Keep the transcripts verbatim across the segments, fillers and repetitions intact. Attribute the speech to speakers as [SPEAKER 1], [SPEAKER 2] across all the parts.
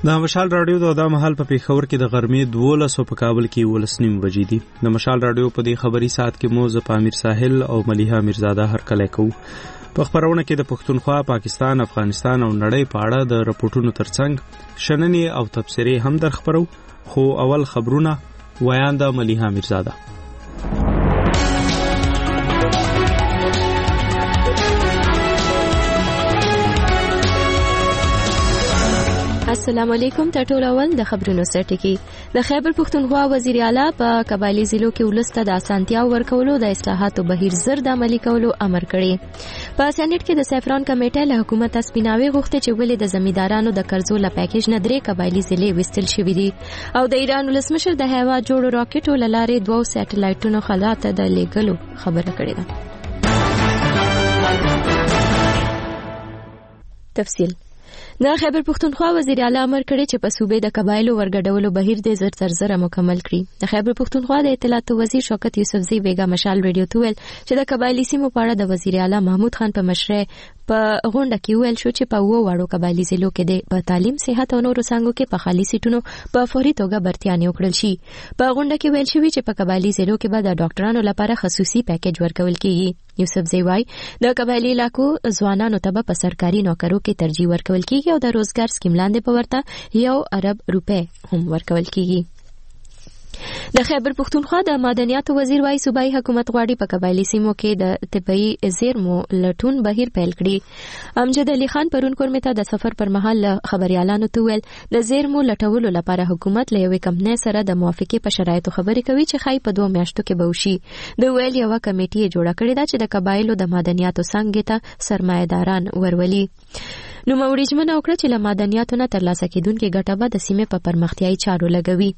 [SPEAKER 1] د مشال رادیو د دا مهال په پیښور کې د غرمې دولس او په کابل کې ولس نیم بجې دي. د مشال رادیو په دې خبري ساعت کې مو ز پامیر ساحل او ملیحه میرزاده هر کله کو په خبرونه کې د پښتونخوا، پاکستان، افغانستان او نړۍ په اړه د رپورټونو ترڅنګ شننې او تبصرې هم در خبرو. خو اول خبرونه ویان د ملیحه میرزاده.
[SPEAKER 2] السلام علیکم. ټول اول د خبرونو سرټکی د خیبر پښتونخوا وزیر اعلی په قبایلی ضلعو کې ولسته د اسانتیا ورکولو د اصلاحاتو بهیر زر د عملي کولو امر کړی. په سېنات کې د سیفران کمیټه له حکومت سپیناوي غوښته چې ولې د زمیندارانو د قرضو له پیکیج نه درې قبایلی ضلع وستل شوې دي او د ایران ولسمشر د هوا جوړو راکټو لاره دوه سټلایټونو خلا ته د لیګلو خبره کړې ده. تفصیل د خیبر پښتونخوا وزیر اعلی امر کړی چې په صوبې د قبایلو ورګډولو بهیر د زر تر زر مکمل کړي. د خیبر پښتونخوا د اطلاعات وزیر شوکت یوسفزی بیگا مشال ریډیو ته ویل چې د قبایلی سیمو په اړه د وزیر اعلی محمود خان په مشرۍ په غونډه کې ویل شو چې په وو وړو قبایلی ضلعو کې د په تعلیم، صحت او نورو څنګهو کې په خالي سیټونو په فوري توګه برتیانې وکړل شي. په غونډه کې ویل شوی چې په قبایلی ضلعو کې به د ډاکټرانو لپاره خصوصي پیکیج ورکول کیږي. یوسفزی وايي د قبایلی علاقو ځوانانو ته په سرکاري نوکرو کې ترجیح ورکول کیږي او د روزګار سکیم لاندې په ورته یو ارب روپے هم ورکول کیږي. د خیبر پښتونخوا د معدنیاتو وزیر وايي صوبایي حکومت غواړي په قبایلی سیمو کې د طبي زیرمو لټون بهیر پیل کړي. امجد علي خان پرون کورمې ته د سفر پر مهال خبريالانو ته ویل د زیرمو لټولو لپاره حکومت له یوې کمپنۍ سره د موافقې په شرایطو خبرې کوي چې خای په دوه میاشتو کې به وشي. د ویل یو کمیټه جوړه کړې ده چې د قبایلو د معدنیاتو څنګه ته سرمایه‌داران ورولي. نو موریجمنه وکړه چې له معدنیاتو نه ترلاسه کیدونکې ګټه به د سیمې په پرمختیايي چارو لګوي.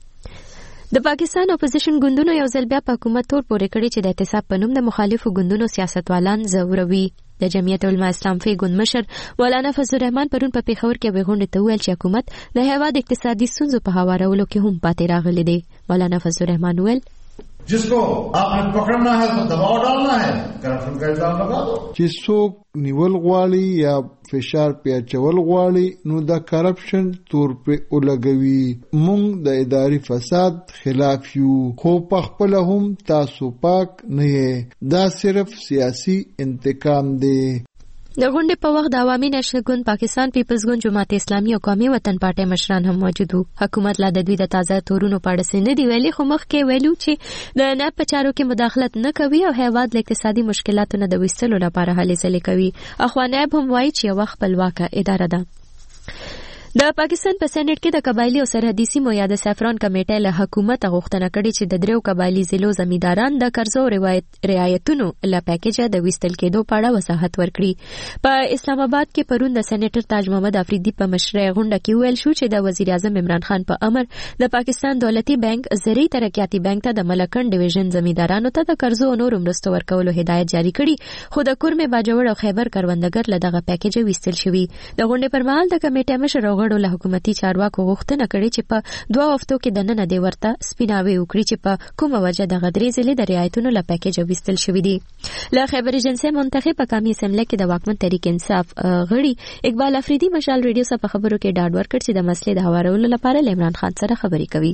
[SPEAKER 2] د پاکستان اپوزیشن ګوندونو یو ځل بیا په حکومت تور پورې کړی چې د اعتصاب په نوم د مخالفو ګوندونو سیاستوالان زوروي. د جمعیت علماء اسلام فی ګوند مشر مولانا فضل الرحمن پرون په پیښور کې غونډه ته ویل چې حکومت د هیواد اقتصادي ستونزو په هوارولو کې هم پاتې راغلی دی. مولانا فضل الرحمن ویل
[SPEAKER 3] जिसको आपने पकड़ना है तो दबाव डालना है, करप्शन का इल्जाम लगा दो.
[SPEAKER 4] چې څوک نیول غواړي یا فشار په اچول غواړي نو د کرپشن تور په ولګوي. مونږ د اداري فساد خلاف یو خو په خپل هم تاسو پاک نه یې. دا صرف سیاسي انتقام دی.
[SPEAKER 2] د غونډې په وخت د عوامي نشنل ګوند، پاکستان پیپلز ګوند، جماعت اسلامي او قومي وطن پارټي مشران هم موجود وو. حکومت لا د دوی د تازه تورونو په اړه څه نه دی ویلي، خو مخکې ویلو چې د ناب په چارو کې مداخلت نه کوي او هیواد له اقتصادي مشکلاتو نه د وستلو لپاره هلې ځلې کوي. اخوا نائب هم وایي چې یوه خپلواکه اداره ده. د پاکستان په سېنات کې د قبایلی او سرحدي سیمو یا د سیفران کمیټې له حکومت غوښتنه کړې چې د دریو قبایلی ضلعو زمینداران د قرضو رعایتونو له پیکیجه د وستل کېدو په اړه وضاحت ورکړي. په اسلام آباد کې پرون د سېنیټر تاج محمد افریدي په مشرۍ غونډه کې ویل شو چې د وزیر اعظم عمران خان په امر د پاکستان دولتي بانک زرعي ترقیاتي بانک ته د ملکن ډیویژن زمیندارانو ته د قرضو او نورو مرستو ورکولو هدایت جاری کړي، خو د کورمې باجوړ او خیبر کروندګر له دغه پیکیجه وستل شوي. د غونډې پر مهال د کمیټې مشر غړو له حکومتي چارواکو غوښتنه کړې چې په دوه هفتو کې د نن د ورته سپیناوي وکړي چې په کومه وجه د غدري ضلع د رعایتونو له پیکیج وستل شوی دی. له خیبر ایجنسی منتخب په کامی اسمبلی کې د واکمن تحریک انصاف غړي اقبال افریدي مشال ریډیو سره په خبرو کې ډاډ ورکړ چې د مسلې د هوارولو لپاره عمران خان سره خبرې کوي.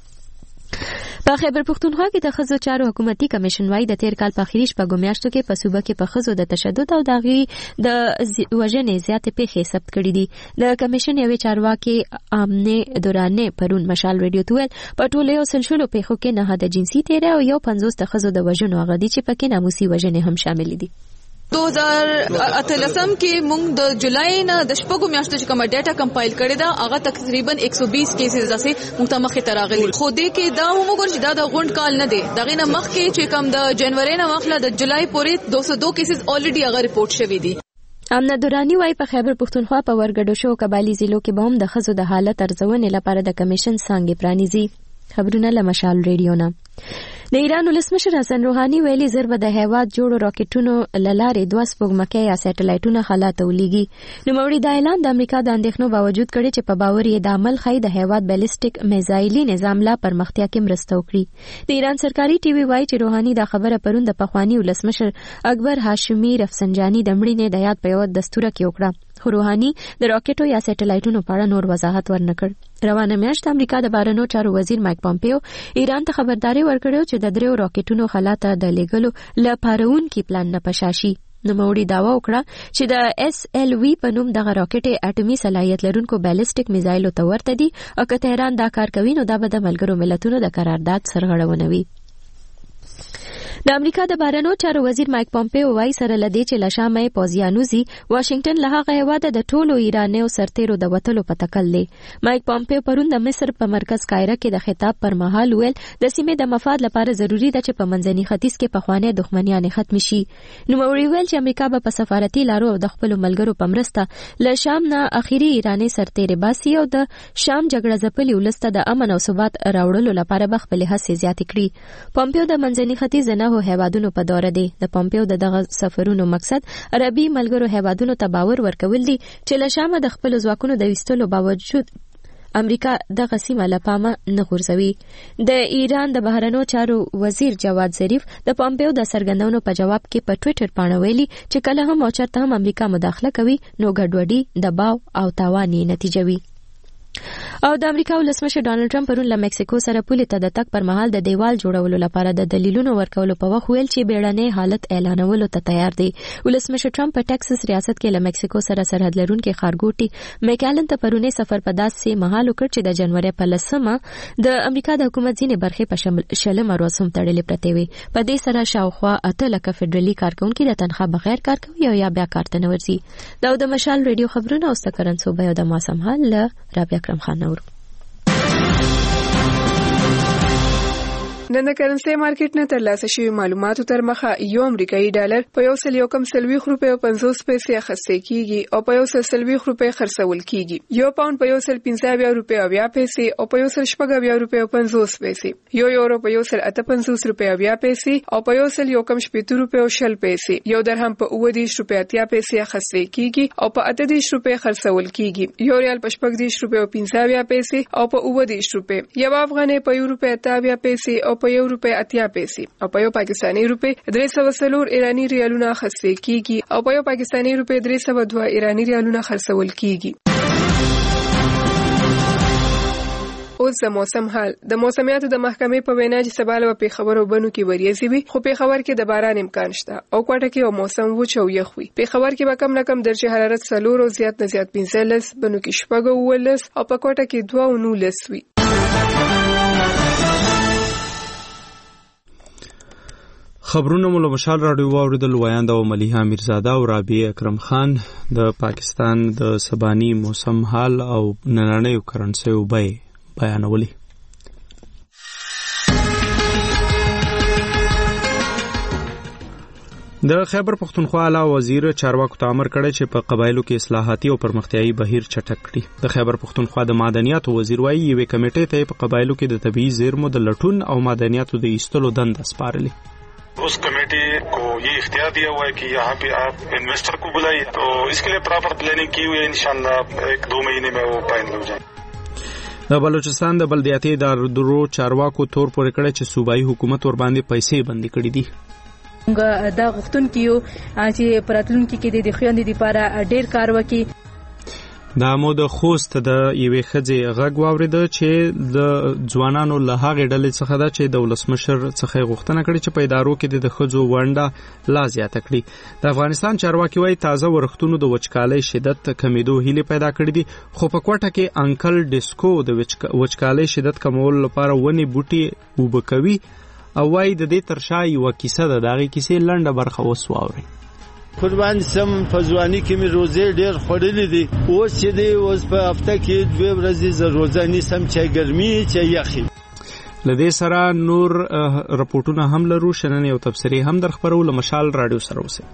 [SPEAKER 2] په خیبر پښتونخوا کې د ښځو چارو حکومتي کمیشن وايي د تیر کال په اخري شپږو میاشتو کې په صوبه کې په ښځو د تشدد او د هغې د وژنې زیاتې پیښې ثبت کړي دي. د کمیشن یوې چارواکي آمنه دورانې پرون مشال ریډیو ته ویل په ټولو یو سل شلو پیښو کې نه د جنسي تیری او یو پنځوس د ښځو د وژنو هغه دي چې پکې ناموسي وژنې هم شامل دي.
[SPEAKER 5] دو ہزار اتلسم کې مونږ د جولای نه د شپږو میاشتو چې کوم ډاټا کمپایل کړی دا هغه تقریبا ایک سو بیس کیسز داسې متمخه تراغلي. خو دې کې دا هم وګور چې دا د غونډ کال نه دی، دغه نه مخکې چې کوم د جنوري نه مخله د جولای پورې دو سو دو کیسز الریډي هغه ریپورت شوی دي.
[SPEAKER 2] امنه دورانی وايي په خیبر پښتونخوا په ورګډو شو قبایلی ضلعو کې به هم د ښځو د حالت ارزونې لپاره د کمیشن څنګه پرانیزي. خبرونه له مشال ریډیو نه. د ایران ولسمشر حسن روحاني ویلي زر به د هیواد جوړو راکټونو للارې دوه سپوږمکۍ یا سټلایټونه خلا ته ولېږي. نوموړي دا اعلان د امریکا د اندېښنو باوجود کړی چې په باور یې د عمل ښایي د هیواد بیلسټیک میزایلي نظام لا پرمختیا کې مرسته وکړي. د ایران سرکاري ټي وي وایي چې روحاني دا خبره پرون د پخواني ولسمشر اکبر هاشمي رفسنجاني د مړینې د یاد په یو دستوره کې وکړه، خو روحاني د راکټو یا سټلایټونو په اړه نور وضاحت ورنکړ. روانه میاشت امریکا د بهرنیو چارو وزیر مایک پامپیو ایران ته خبرداري ورکړه چې د دریو راکټونو خلا ته د لیږلو له پارونکي پلان نه پشاشي. نوموړي دعوا وکړه چې د اس ال وی په نوم دغه راکټ اټومي صلاحیت لرونکو بیلسټیک میزایلو ته ورته دي او که تهران دا کار کوي نو دا به د ملګرو ملتونو د قرارداد سرغړونه وي. د امریکا د بهرنیو چارو وزیر مایک پامپیو وایي سره لدی چې له شامه پوزیانوزي واشنگټن له هغه هیواده د ټولو ایرانیو سرتیرو د وتلو په تکل دی. مایک پامپیو پرون د مصر په مرکز قاهره کې د خطاب پر مهال ویل د سیمې د مفاد لپاره ضروری ده چې په منځني ختیځ کې پخوانی دښمنیان ختم شي. نوموړي ویل چې امریکا به په سفارتي لارو او د خپل ملګرو په مرسته له شام نه اخیری ایرانی سرتیري باسي او د شام جګړه ځپلي ولسته د امن او ثبات راوړلو لپاره به خپل هڅې زیاتې کړي. پامپیو د منځني ختیځ نه هیوادونو په دوره دی. د پامپیو د دغه سفرونو مقصد عربي ملګرو هیوادونو ته باور ورکول دي چې له شامه د خپل ځواکونو د ویستلو باوجود امریکا دغه سیمه له پامه نه غورځوي. د ایران د بهرنیو چارو وزیر جواد ظریف د پامپیو د څرګندونو په جواب کې په ټوئیټر باندې ویلي چې کله هم او چرته هم امریکا مداخله کوي نو ګډوډي، دباو او تاوان یې نتیجه وي. او د امریکا ولسمشر ډانلډ ټرمپ پرون له مکسیکو سره پولې ته د تګ پر مهال د دیوال جوړولو لپاره د دلیلونو ورکولو په وخت ویل چې بیړنی حالت اعلانولو ته تیار دی. ولسمشر ټرمپ په ټکساس ریاست کې له مکسیکو سره سرحد لرونکي ښارګوټي میکالن ته پرونی سفر په داسې مهال وکړ چې د جنوري په لسمه د امریکا د حکومت ځینې برخې په شلمه ورځ هم تړلې پرتې وي. په دې سره شاوخوا اته لکه فدرالي کارکونکي د تنخوا بغیر کار کوي او یا بیا کار ته نه ورځي. دا د مشال ریډیو خبرونه او ستکرن صوبه او د موسم حال له رابعه اکرم خان نور.
[SPEAKER 6] نن د کرنسي مارکیټ نه ترلاسه شوي معلوماتو تر مخه یو امریکایي ډالر په یو سل یو کم سلويخ روپۍ او پنځوس پیسې اخیستل کیږي او په یو سل سلويخ روپۍ خرڅول کیږي. یو پاوند په یو سل پنځه اویا روپۍ او بیا پیسې او په یو سل شپږ اویا روپۍ او پنځوس پیسې. یو یورو په یو سل اته پنځوس روپۍ او بیا پیسې او په یو سل یو کم شپږ روپۍ او شل پیسې. یو درهم په اوه دیش روپۍ اتیا پیسې اخیستل کیږي او په اته دیش روپۍ خرڅول کیږي. یو ریال په شپږ دیش روپۍ او پنځه اویا پیسې او په اوه دیش روپۍ. یو افغانۍ په یو روپۍ اته اویا پیسې او په یو روپۍ اتیا پیسې او په یو پاکستاني روپۍ درې سوه څلور ایرانی ریالونه اخیستل کیږي او په یو پاکستاني روپۍ درې سوه دوه ایرانی ریالونه خرڅول کیږي. اوس د موسم حال. د موسمیاتو د محکمې په وینا چې سبا له پیښور او بنو کې وریځي وي خو پیښور کې د باران امکان شته او کوټه کې او موسم وچ او یخ وي. پیښور کې به کم نه کم درجه حرارت څلور او زیات نه زیات پنځلس، بنو کې شپږ او ولس او په کوټه کې دوه او نولس وي.
[SPEAKER 1] خبرونه مو له مشال راډیو واوریدل. ویاند او ملیحه میرزاده او رابعه اکرم خان د پاکستان د سبانی موسم حال او نننیو کرنسیو بیې بیانولې. د خیبر پختونخوا اعلی وزیر چارواکو ته امر کړی چې په قبایلو کې اصلاحاتي او پرمختیایي بهیر چټک کړي. د خیبر پختونخوا د معدنیاتو وزیر وایي یوې کمیټې ته په قبایلو کې د طبیعي زیرمو د لټون او معدنیاتو د ایستلو دنده سپارلې.
[SPEAKER 7] उस कमेटी को ये इख्तियार दिया हुआ है कि यहाँ पे आप इन्वेस्टर को बुलाइए, तो इसके लिए प्रॉपर प्लानिंग की हुई है. इंशाल्लाह एक दो महीने में वो फाइनल हो जाए.
[SPEAKER 1] د بلوچستان د بلدیاتي ادارو چارواکو تور پورې کړی چې صوبایي حکومت ور باندې پیسې بندي کړې دي.
[SPEAKER 8] دا غوښتون کیو چې پراتلونکو کې د خويندې لپاره ډېر کار وکړي.
[SPEAKER 1] دا مو د خوست د یوې ښځې غږ واورېده چې د ځوانانو له هغې ډلې څخه ده چې د ولسمشر څخه یې غوښتنه کړې چې په ادارو کې د ښځو ونډه لا زیاته کړي. د افغانستان چارواکي وایي تازه ورښتونو د وچکالۍ شدت کمیدو هیلې پیدا کړې دي، خو په کوټه کې انکل ډیسکو د وچکالۍ شدت کمولو لپاره ونې بوټي اوبه کوي او وایي د دې تر شا یوه کیسه ده. د هغې کیسې لنډه برخه اوس واورئ.
[SPEAKER 9] قربان سم په ځواني کې مې روزې ډېر خوړلې دي. اوس چې دی اوس په هفته کې دوې ورځې زه روزه نیسم، چې ګرمي چې یخي.
[SPEAKER 1] له دې سره نور رپورټونه هم لرو. شننې او تبصرې هم در خپرو. له مشال راډیو سره اوسئ.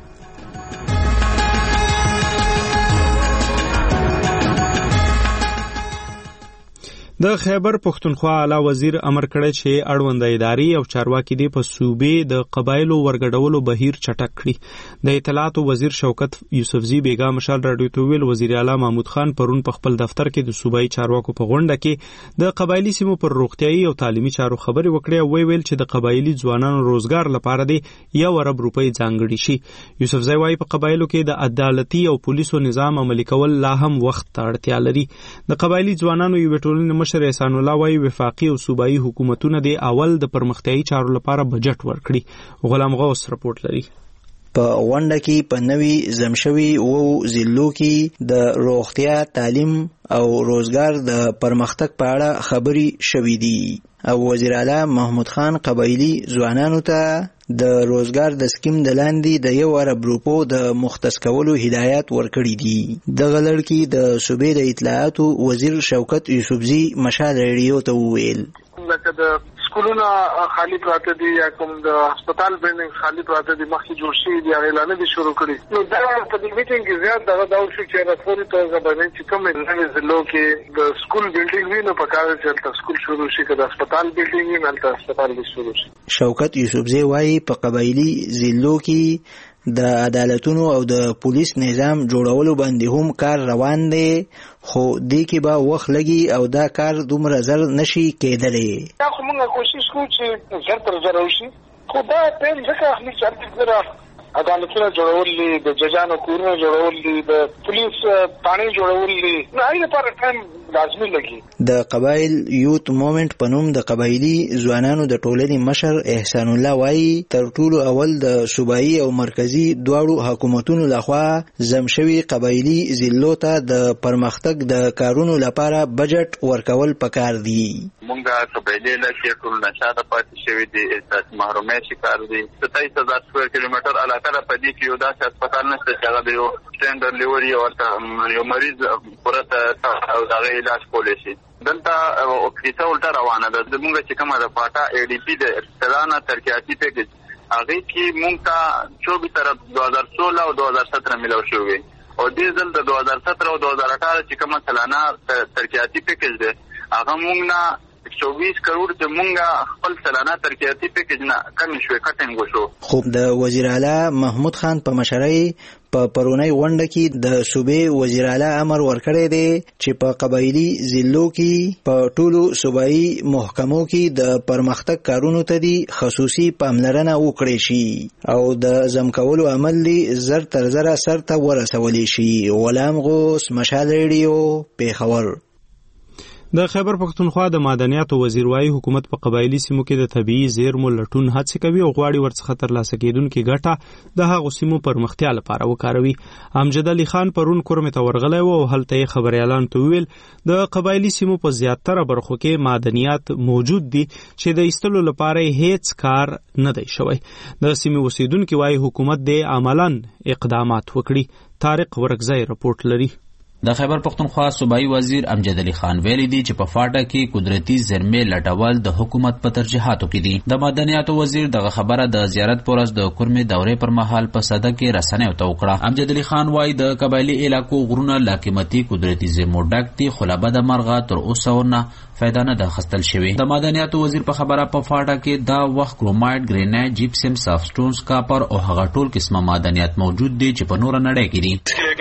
[SPEAKER 1] د خیبر پښتونخوا اعلی وزیر امر کړی چې اړوند ادارې او چارواکي دې په صوبې د قبایلو ورګډولو بهیر چټک کړي. د اطلاعات وزیر شوکت یوسفزي بیگا مشال راډیو ته ویل وزیر اعلی محمود خان پرون په خپل دفتر کې د صوبایي چارواکو په غونډه کې د قبایلی سیمو پر روغتیايي او تعلیمي چارو خبرې وکړې او ویل چې د قبایلی ځوانانو روزګار لپاره دې یو ارب روپۍ ځانګړي شي. یوسفزي وايي په قبایلو کې د عدالتي او پولیسو نظام عملي کول لا هم وخت ته اړتیا لري. د قبایلی ځوانانو یو ټولنې مشر احسان الله وايي وفاقي او صوبایي حکومتونه د اول د پرمختیايي چارو لپاره بجټ ورکړي. غلام غوث رپورټ لري.
[SPEAKER 10] په غونډه کې په نوي زمشوي او ضلعو کې د روغتیا، تعلیم او روزګار د پرمختګ په اړه خبرې شوې دي او وزیر اعلی محمود خان قبایلی ځوانانو ته د روزګار د سکیم د لاندې د یو ارب روپو د مختص کولو هدایات ورکړي دي. دغه لړ د صوبې د اطلاعاتو وزیر شوکت یوسفزي مشال ریډیو ته وویل
[SPEAKER 11] لکه د سکولونه خالی پراته دي یا کوم د هسپتال بلډینګ خالی پراته دي مخکې جوړ شوي دي هغې لا نه دي شروع کړي. نو دا په دې میټینګ کې زیات دغه دا وشو چې راپورې توګه باندې چې کوم نوې ضلعو کې د سکول بلډینګ وي نو په کار چې هلته سکول شروع شي که د هسپتال بلډینګ وي نو هلته هسپتال به شروع شي.
[SPEAKER 10] شوکت یوسفزي وایي په قبایلي ضلعو کې د عدالتونو او د پولیس نظام جوړولو باندې هم کار روان دی خو دې کې به وخت لګي او دا کار دومره زر نشي کېدلی.
[SPEAKER 11] دا خو موږ کوشش کوو چې زر تر زره وشي خو دا پیل ځکه اخلي چې هلته زره عدالتونه جوړول دي، د ججانو کورونه جوړول دي، د پولیس پاڼې جوړول دي، نو هغې لپاره ټایم لازمي لګي.
[SPEAKER 10] د قبایل یوت مومنټ په نوم د قبایلي ځوانانو د ټولنې مشر احسان الله وایي تر ټولو اول د صوبایي او مرکزي دواړو حکومتونو لخوا زمشوي قبایلي ضلعو ته د پرمختګ د کارونو لپاره بجټ ورکول پکار دي.
[SPEAKER 12] مونږه قبایلي علاقې ټول نشاته پاتې شوي دي، احساس محرومۍ شکار دي. ستایس هزار سکویر کیلومتر علاقه را په دې کې یو داسې هسپتال نشته چې هغه د یو سټینډرډ لیول یې ورته یو مریض پوره او د هغې علاج کولی شي. دلته کیسه الټه روانه ده. زمونږ چې کومه د پاټا ای ډي پي د ابتدا نه ترقیاتي پیکج هغې کې مونږ ته چوبیس طرف دو هزار سوله او دو هزار ستره میلاو شوي او دې ځل د دو هزار ستره او دو هزار اټاره چې کومه سلانه ترقیاتي پیکج دی هغه مونږ نه چوبیس کروڑ چې مونږه خپل سلانه ترقیاتي پیکج نه کمې شوې کټینګ وشو.
[SPEAKER 10] خو د وزیر اعلی محمود خان په مشرۍ په پرونی غونډه کې د صوبې وزیر اعلی امر ورکړی دی چې په قبایلي ضلعو کې په ټولو صوبایي محکمو کې د پرمختګ کارونو ته دی خصوصي پاملرنه وکړي شي او د ضم کولو عمل دی زر تر زره سر ته ورسولی شي. غلام غوث مشال ریډیو پیښور.
[SPEAKER 1] د خیبر پښتونخوا د معدنیاتو وزیر وايي حکومت په قبایلی سیمو کې د طبيعي زیرمو لټون هڅې کوي او غواړي ورڅخه ترلاسه کېدونکې ګټه د هغو سیمو پرمختیا لپاره وکاروي. امجد علي خان پرون کورمې ته ورغلی و او هلته یې خبریالانو ته وویل د قبایلی سیمو په زیاتره برخو کې معدنیات موجود دي چې د ایستلو لپاره هیڅ کار نه دی شوی. د سیمې اوسیدونکي وايي حکومت دې عملاً اقدامات وکړي. طارق ورکزی رپورټ لري.
[SPEAKER 13] د خیبر پښتونخوا صوبایي وزیر امجد علي خان ویلي دی چې په فاټا کې قدرتي زیرمې لټول د حکومت په ترجیحاتو کې دي. د معدنیاتو وزیر دغه خبره د زیارت پورس د کورمې دورې پر مهال په صده کې رسنیو ته وکړه. امجد علي خان وایي د قبایلي علاقو غرونه لا قیمتي قدرتي زیرمو ډک دي خو له بده مرغه تر اوسه ورنه فایده نه ده اخیستل شوې. د معدنیاتو وزیر په خبره په فاټا کې دا وخت کرومایډ، ګرینایټ، جیپسم، سافټ سټونز، کاپر او هغه ټول قسمه معدنیات موجود دي چې په نوره نړۍ کې دي.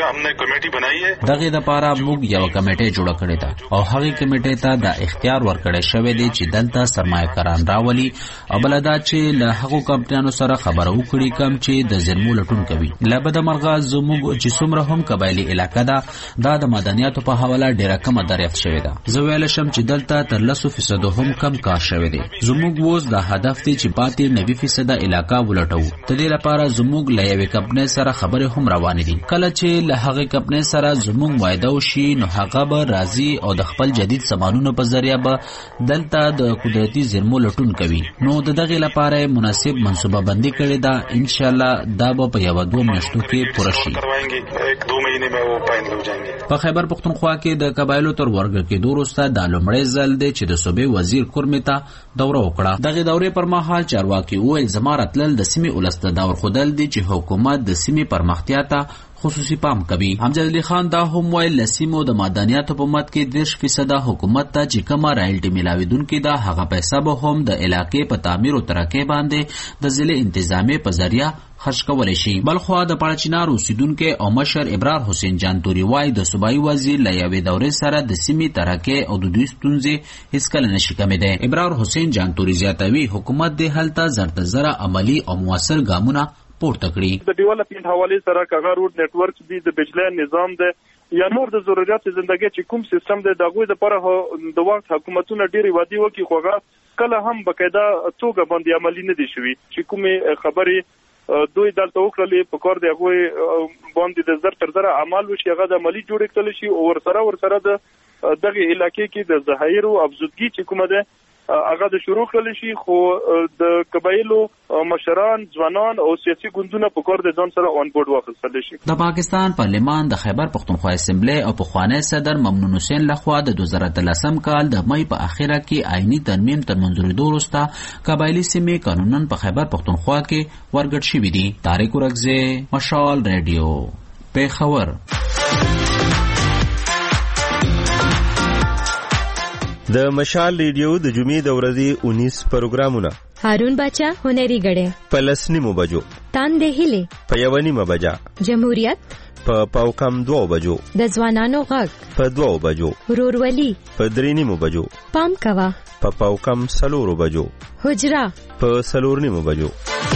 [SPEAKER 13] دغه دپاره موږ یو کمیټه جوړه کړې ده او هغه کمیټې ته د اختیار ورکړی شوی دی چې دلته سرمایه کاران راولي او بل دا چې له هغو کمپنیانو سره خبره وکړي کوم چې د زیرمو لټون کوي. له بده مرغه زموږ چې څومره هم قبایلي علاقه ده دا د معدنیاتو په حواله ډېره کمه دریافت شوې ده. زه ویلی شم چې دلته تر لسو فیصدو هم کم کار شوی دی. زموږ اوس دا هدف دی چې پاتې نوي فیصده علاقه ولټوو. د دې لپاره زموږ له یوې کمپنۍ سره خبرې هم روانې دي. کله چې له هغې کمپنۍ سره زموږ معاهده شي نو هغه به راځي او د خپل جدید سامانونو په ذریعه به دلته د قدرتي زیرمو لټون کوي. نو د دغې لپاره مناسب منصوبه بندي کړې ده. ان شاء الله دا به په یو دوه میاشتو کې پوره شي. په خیبر پښتونخوا کې د قبایلو تر ورګه کېدو وروسته دا لومړی ځل دی چې د صوبې وزیر کورمې ته دوره وکړه. دغې دورې پر مهال چارواکي وویل زما راتلل د سیمې ولس ته دا ورښودل دي چې حکومت د سیمې پرمختیا ته خصوصي پام کوي. امجد علي خان دا هم ویل لسیمو د معدنیاتو په مد کې دیرش فیصده حکومت ته چې کومه رایلټي ملاویدونکې ده هغه پیسه به هم د علاقې په تعمیر او ترقۍ باندې د ضلع انتظامیې په ذریعه خرج کولی شي. بلخوا د پاړچینار اوسیدونکي او مشر ابرار حسین جانتوري وایي د صوبایي وزیر له یوې دورې سره د سیمې ترقۍ او د دوی ستونزې هیڅکله نشي کمېدی. ابرار حسین جانتوري زیاتوي حکومت دې هلته زر تر زره عملي او موثر ګامونه پورته کړي.
[SPEAKER 14] د ډیولپمنټ حواله سره کاغه روډ نتورک دی د بجلی نظام دی یا نور د ضرورت زندګۍ چې کوم سیستم دی دغه لپاره د وخت حکومتونه ډېری وادي وکي خوغه کله هم بقاعده توګه باندې عملی نه دي شوی چې کومه خبرې دوی دلته وکړلې په کار دی هغه باندې د زر تر زره عمل وشي هغه د عملی جوړ کړل شي او ورسره ورسره د دغه علاقې کې د ظاهر او افزودګي چې کومه ده هغه د شروع کړل شي خو د قبایلو مشران ځوانان او سیاسي ګوندونه په کار د ځان سره اون بورډ واخیستل شي.
[SPEAKER 13] د پاکستان پارلمان د خیبر پختونخوا اسمبلی او پخوانی صدر ممنون حسین لخوا د دوه زره اتلسم کال د مئی په اخره کې آئینی ترمیم تر منظورېدو وروسته قبایلي سیمې قانونا په خیبر پختونخوا کې ورګډ شوي دي. طارق ورکزی، مشال ریډیو، پیښور.
[SPEAKER 15] د مشال ریډیو د جمعې د ورځې اونیس پروګرامونه:
[SPEAKER 2] هارون باچا هنري غړې
[SPEAKER 15] په لس نیمو بجو،
[SPEAKER 2] تاندې هلي
[SPEAKER 15] په یو نیمه بجا،
[SPEAKER 2] جمهوریت
[SPEAKER 15] په پاو کم دوه بجو،
[SPEAKER 2] د ځوانانو غږ
[SPEAKER 15] په دوه بجو،
[SPEAKER 2] ورورولي
[SPEAKER 15] په درې نیمو بجو،
[SPEAKER 2] پام کوا
[SPEAKER 15] په پاو کم سلورو بجو،
[SPEAKER 2] حجرا
[SPEAKER 15] په سلور نیمو بجو.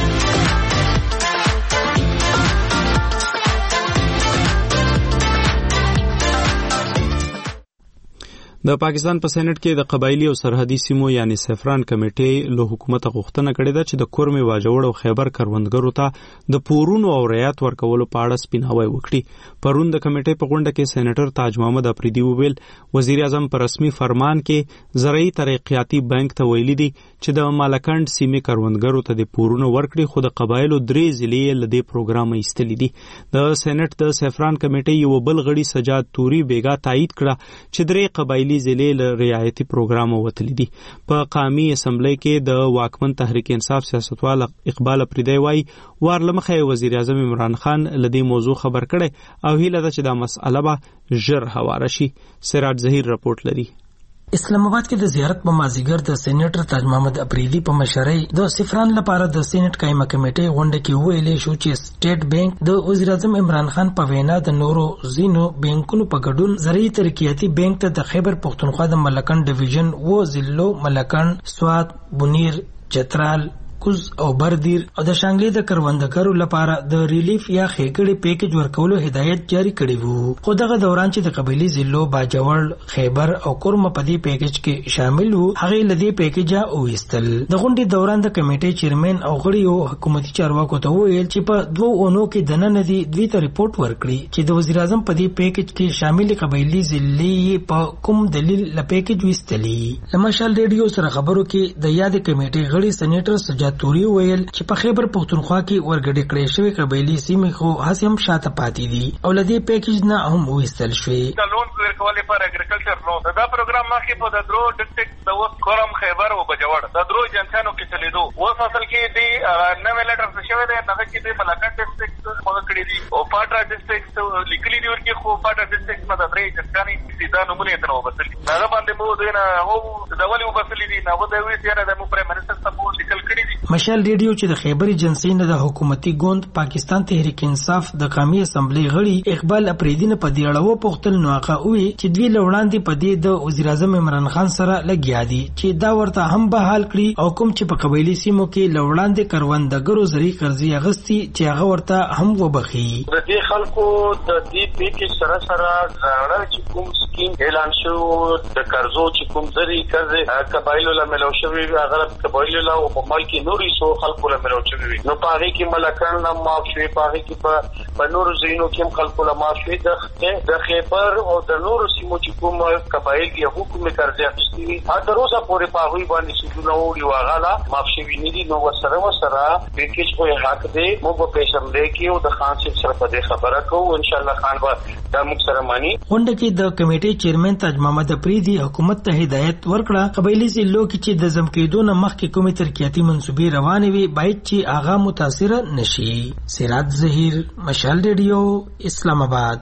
[SPEAKER 1] د پاکستان په سېنات کې د قبایلی او سرحدي سیمو یعنی سفران کمیټې له حکومت غوښتنه کړې ده چې د کورمې واجوړ او خیبر کروندګرو ته د پورونو او رعایت ورکولو په اړه سپیناوی وکړي. پرون د کمیټې په غونډه کې سېنیټر تاج محمد افریدي وویل وزیر اعظم په رسمي فرمان کې زرعي ترقیاتي بانک ته ویلي دي چې د مالکند سیمې کروندګرو ته د پورونو ورکړي خو د قبایلو درې ضلعې له دې پروګرام ایستلې دي. د سېنات د سفران کمیټې یو بل غړي سجاد توري بیګا تایید کړه چې درې قبایلی ضلع له رعایتي پروګرام وتلې دي. په قومي اسمبلی کې د واکمن تحریک انصاف سیاستوال اقبال افریدی وایي وارلمخه وزیر اعظم عمران خان لدی موضوع خبر کړي او هیله ده چې دا مسأله به ژر هواره شي. سراج ظهیر رپورټ لري.
[SPEAKER 16] اسلام آباد کې د زیارت په مازیګر د سېنیټر تاج محمد افریدي په مشرۍ د سفران لپاره د سېنات قائمه کمیټې غونډه کې ویلې شو چې سټیټ بانک د وزیر اعظم عمران خان په وینا د نورو زینو بانکونو په ګډون زرعي ترقیاتي بانک ته د خیبر پختونخوا د ملکند ډیویژن و ضلعو ملکند، سوات، بونیر، چترال، کوز او بردیر او د شانګلې د کروندګرو لپاره د ریلیف یا خېګړې پیکیج ورکولو هدایت جاری کړی وو. خو دغه دوران چې د قبایلی ضلعو باجوړ، خیبر او کورم په دې پیکیج کې شامل وو هغه لدی پیکیجا اوېستل. د غونډې دوران د کمیټې چیرمن او غړیو حکومتي چارواکو ته وویل چې په دوه اونو کې د نن دی دوی ته ریپورت ورکړي چې د وزیر اعظم په دې پیکیج کې شامل قبایلی ضلعې په کوم دلیل ل پیکیج وستلی. لمشال ریډیو سره خبرو کې د یاد کمیټې غړي سېنیټر سجاد توري ویل چې په خیبر پختونخوا کې ورګډې کړې شوې قبایلی سیمې خو هڅې هم شاته پاتې دي او لدې پیکیج نه هم وېستل شوې.
[SPEAKER 11] د لون ورکول لپاره اګریکلچر لون دا پروګرام مخکې په د درو ډسټریکټ د وس کورم خیبر او بجوړ د درو جنسانو کې چلیدو اوس اصل کې دی نوې لیټر څه شوی دی هغه کې د ملکند ډسټریکټ موږ کړی دي او پاټرا ډسټریکټ لیکلي دی ورکی خو پاټرا ډسټریکټ ما د درې جنسانې سیدا نمونه ته وبسل هغه باندې مو دینه هو د ولې وبسل دي نو د وی سره د مو پرائم منسٹر تاسو لیکل کړی دي.
[SPEAKER 16] مشال ریډیو چې د خیبر ایجنسی نه د حکومتي ګوند پاکستان تحریک انصاف د قومي اسمبلی غړي اقبال افریدی نه په دې اړه وپوښتل نو هغه وی چې دوی لوړاندې په دې د وزیر اعظم عمران خان سره لګیا دي چې دا ورته هم به حل کړي او کوم چې په قبایلی سیمو کې لوړاندې کروندګرو زری قرضې اغستی چې هغه ورته هم وبخي.
[SPEAKER 11] د دې خلکو د دې پیکیج سره سره ځانګړی چې کوم سکیم اعلان شو د قرضو چې کوم زری قرضې قبایلو له ملو شوی هغه قبایلو له په مال کې نوري سو خلکو له ملو شوی نو پاره کې ملکان نه معاف شوی پاره کې په نورو زینو کې خلکو له معاف شوی د د خیبر او د نورو سیمو چې کوم قبایل کې حکومت قرضې اخیستي ا دروازه پورې په هغه باندې چې نو دی واغاله معاف شوی نه دي نو وسره وسره پیکیج خو حق دی مو په پېښم دی کې او د خان صاحب سره په خبره کوو ان شاء الله خان به د موږ سره مانی.
[SPEAKER 16] غونډه کې د کمیټې چیرمن تاج محمد افریدي حکومت ته هدایت ورکړه قبایلی ضلعو کې چې د زم کېدو نه مخکې کومې ترقیاتي منصوبې پکې روانې وي باید چې هغه متاثر نشي. سراج ظهیر، مشال ریډیو، اسلام آباد.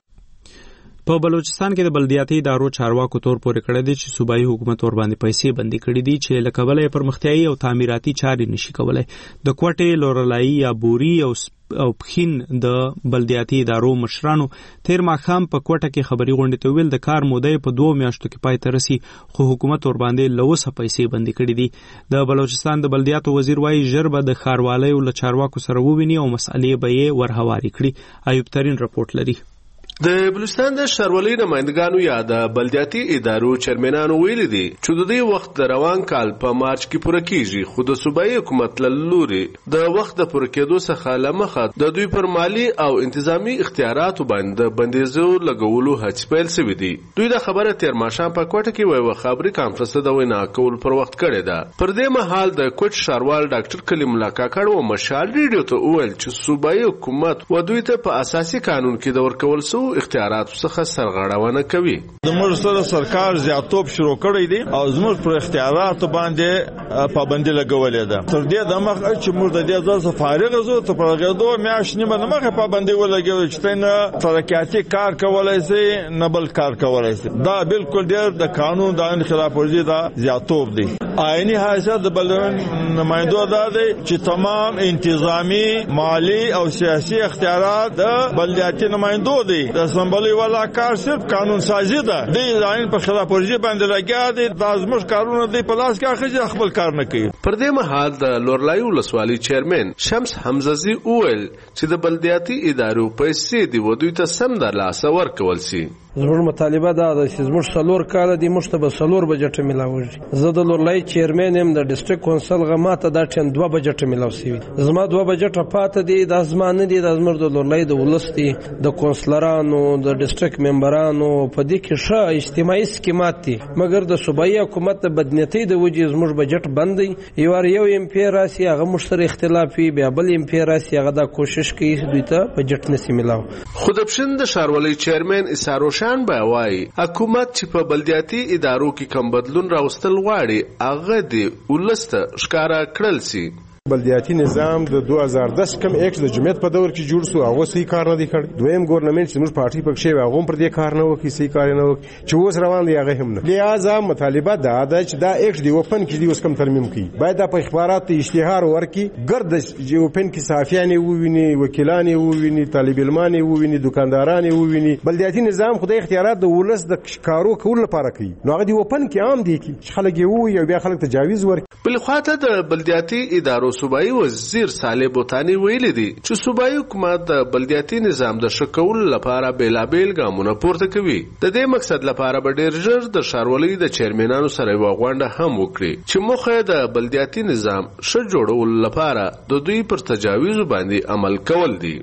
[SPEAKER 1] په بلوچستان کې د بلدیاتي ادارو چارواکو تور پورې کړی دی چې صوبایي حکومت ور باندې پیسې بندي کړي دي چې له کبله یې پرمختیایي او تعمیراتي چارې نشي کولای. د کوټې، لورلایي یا بوري او او پخین د بلدیاتي ادارو مشرانو تیر ماښام په کوټه کې خبري غونډې ته ویل د کار موده په دوه میاشتو کې پای ته رسي، خو حکومت ور باندې لوسه پیسې بندي کړي دي. د بلوچستان د بلدیاتو وزیر وايي ژر به د ښاروالۍ له چارواکو سره وویني او مسئلې به یې ورهواري کړي. ایوب ترین رپورټ لري.
[SPEAKER 17] د بلوچستان د ښاروالۍ نمایندګانو یا د بلدیاتي ادارو چیرمنانو ویلي دي چې د دې وخت د روان کال په مارچ کې پوره کیږي، خو د صوبایي حکومت له لوري د وخت د پوره کېدو څخه له مخه د دوی پر مالي او انتظامی اختیاراتو باندې بندیزو لګولو هڅې پیل شوې دي. دوی د خبره تیر ماښام په کوټه کې یوه خبري کانفرنس د وینا کول پر وخت کړې ده. پر دې مهال د کوټ ښاروال ډاکټر کلیم الله کاکړ و مشال ریډیو ته وویل چې صوبایي حکومت و دوی ته په اساسي قانون کې د ورکول سو اختیارات څخه سرغړونه کوي.
[SPEAKER 18] زموږ سره سرکار زیاتوب شروع کړی دی او زموږ پر اختیاراتو باندې پابندي لګولې ده. تر دې د مخ چې موږ د دې ځل فارغ زو ته پر غوډو میاش نیمه د مخه پابندي ولګول چې نه ترکیاتي کار کولای شي نه بل کار کولای شي. دا بالکل ډېر د قانون د خلاف ورزي ده زیاتوب دی. آئینی حیثیت د بلدون نمایندو دا دی چې تمام انتظامی، مالی او سیاسی اختیارات د بلدیاتي نمایندو دی. د سمبلی والا کار صرف قانون سازی ده. دی آئین په خلاف ورزي باندې لګیا دی. د ازمش کارونه دی په لاس کې اخیږي، خپل کار نه کوي.
[SPEAKER 17] پر دې مهال د لورلای ولسوالۍ چیرمن شمس حمزه وویل چې د بلدیاتي ادارو پیسې دی ودوی ته سم د لاس ورکول شي.
[SPEAKER 19] زموږ مطالبه دا ده چې زموږ څلور کاله دي موږ ته به څلور بجټ ملاوږي. زه د لورلای چیرمن یم، د ډیسټریکټ کونسل غماته دا ټین دوه بجټ ملاو شوي. زما دوه بجټ پاته دي، د ازمانه دي د زموږ د لورلای د ولس دي، د کونسلرانو، د ډیسټریکټ ممبرانو په دې کې ښه اجتماعي سکیمات دي، مګر د صوبایي حکومت د بدنیتۍ د وجې زموږ بجټ بند دی. یو یو ایم پی راسي هغه موږ سره اختلاف وي، بیا بل ایم پی راسي هغه دا کوشش کوي دوی ته بجټ نسی ملاو.
[SPEAKER 17] خو د پښین د ښاروالۍ چیرمن اساروشان به وایي حکومت چې په بلدیاتي ادارو کې کم بدلون راوستل غواړي هغه دی ولسته ښکارا کړل سي.
[SPEAKER 20] بلدیاتي نظام د دوه هزار دس کم ایکس د جمعیت په دور کې جوړ شو، هغه صحیح کار نه دی کړی. دویم ګورنمنت چې موږ پارټي پکې شوی هغه پر دې کار نه وکړي، صحیح کار نه وکړي چې اوس روان دی هغه هم نه. لہذا مطالبه دا ده چې دا ایکس دی اوپن کې دی اوس کم ترمیم کړي، باید دا په اخبارات اشتهار ورکړي، ګرد چې اوپن کې صحافیان وویني، وکیلان وویني، طالب علمان وویني، دکانداران وویني. بلدیاتي نظام خدای اختیارات د ولس د کارو کول لپاره کوي، نو هغه دی اوپن کې عام دی چې خلک یې وو یا بیا خلک تجاویز ورکړي.
[SPEAKER 17] بل خواته د بلدیاتي ادارو صوبایي وزیر صالح بوتانی ویلي دي چې صوبایي حکومت د بلدیاتي نظام د ښه کولو لپاره بیلابیل ګامونه پورته کوي. د دې مقصد لپاره به ډېر ژر د ښاروالۍ د چیرمنانو سره یوه غونډه هم وکړي چې موخه یې د بلدیاتي نظام ښه جوړولو لپاره د دوی پر تجاویزو باندې عمل کول دي.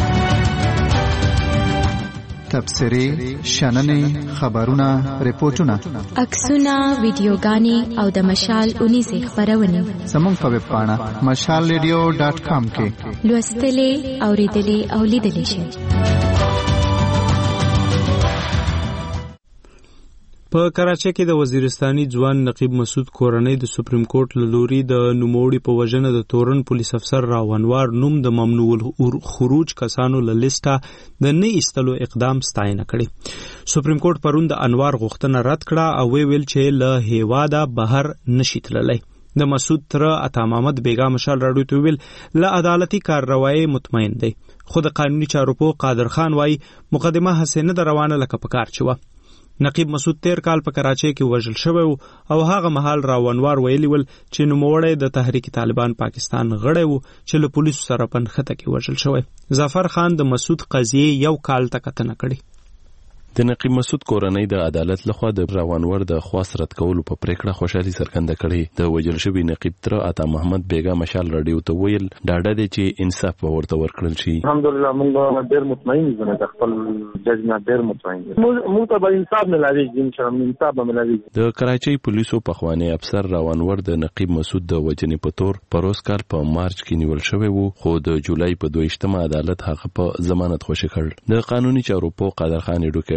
[SPEAKER 21] تبصرې، شننې، خبرونه، ریپورتونه،
[SPEAKER 2] عکسونه، ویډیوګانې او د مشال اونیزې خپرونې
[SPEAKER 21] زموږ په ویب پاڼه مشال ریډیو ډاټ کام کې
[SPEAKER 2] لوستلې، اوریدلې او لیدلې شئ.
[SPEAKER 1] په کراچۍ کې د وزیرستاني ځوان نقیب مسعود کورنۍ د سپریم کورټ له لوري د نوموړي په وژنه د تورن پولیس افسر راونوار نوم د ممنوع الخروج کسانو له لیسټه د نه ایستلو اقدام ستاینه کړې. سپریم کورټ پرون د انوار غوښتنه رد کړه او ویل چې له هیواده بهر نشي تللی. د مسعود تر عطا محمد بیگا مشال راډیو ته ویل له عدالتي کارروایي مطمئن دی، خو د قانوني چارو په قادر خان وایي مقدمه هسې نه ده روانه لکه په کار چې وه. نقیب مسعود تیر کال په کراچۍ کې وژل شوی او هغه مهال راونوار ویلي ول چې نوموړی د تحریک طالبان پاکستان غړی و چې له پولیسو سره په نښته کې وژل شوی. ظفر خان د مسعود قضیې یو کال ته کتنه کړې.
[SPEAKER 22] د نقیب مسعود کورنۍ د عدالت لخوا د راونور د خواست رد کولو په پریکړه خوشحالي څرګنده کړې. د وژل شوي نقیب تر عطا محمد بیگا مشال راډیو ته ویل ډاډه دی چې انصاف به ورته ورکړل شي.
[SPEAKER 23] الحمدلله موږ ډېر مطمئن یو د خپل جج نه ډېر مطمئن یو، موږ ته به انصاف ملاويږي، ان شاء الله انصاف به ملاويږي.
[SPEAKER 22] د کراچۍ پولیسو پخوانی افسر راونور د نقیب مسعود د وژنې په تور پروس کال په مارچ کې نیول شوی وو، خو د جولای په دویشتمه عدالت هغه په ضمانت خوشی کړ. د قانوني چارو په قادر خان ایډوکیټ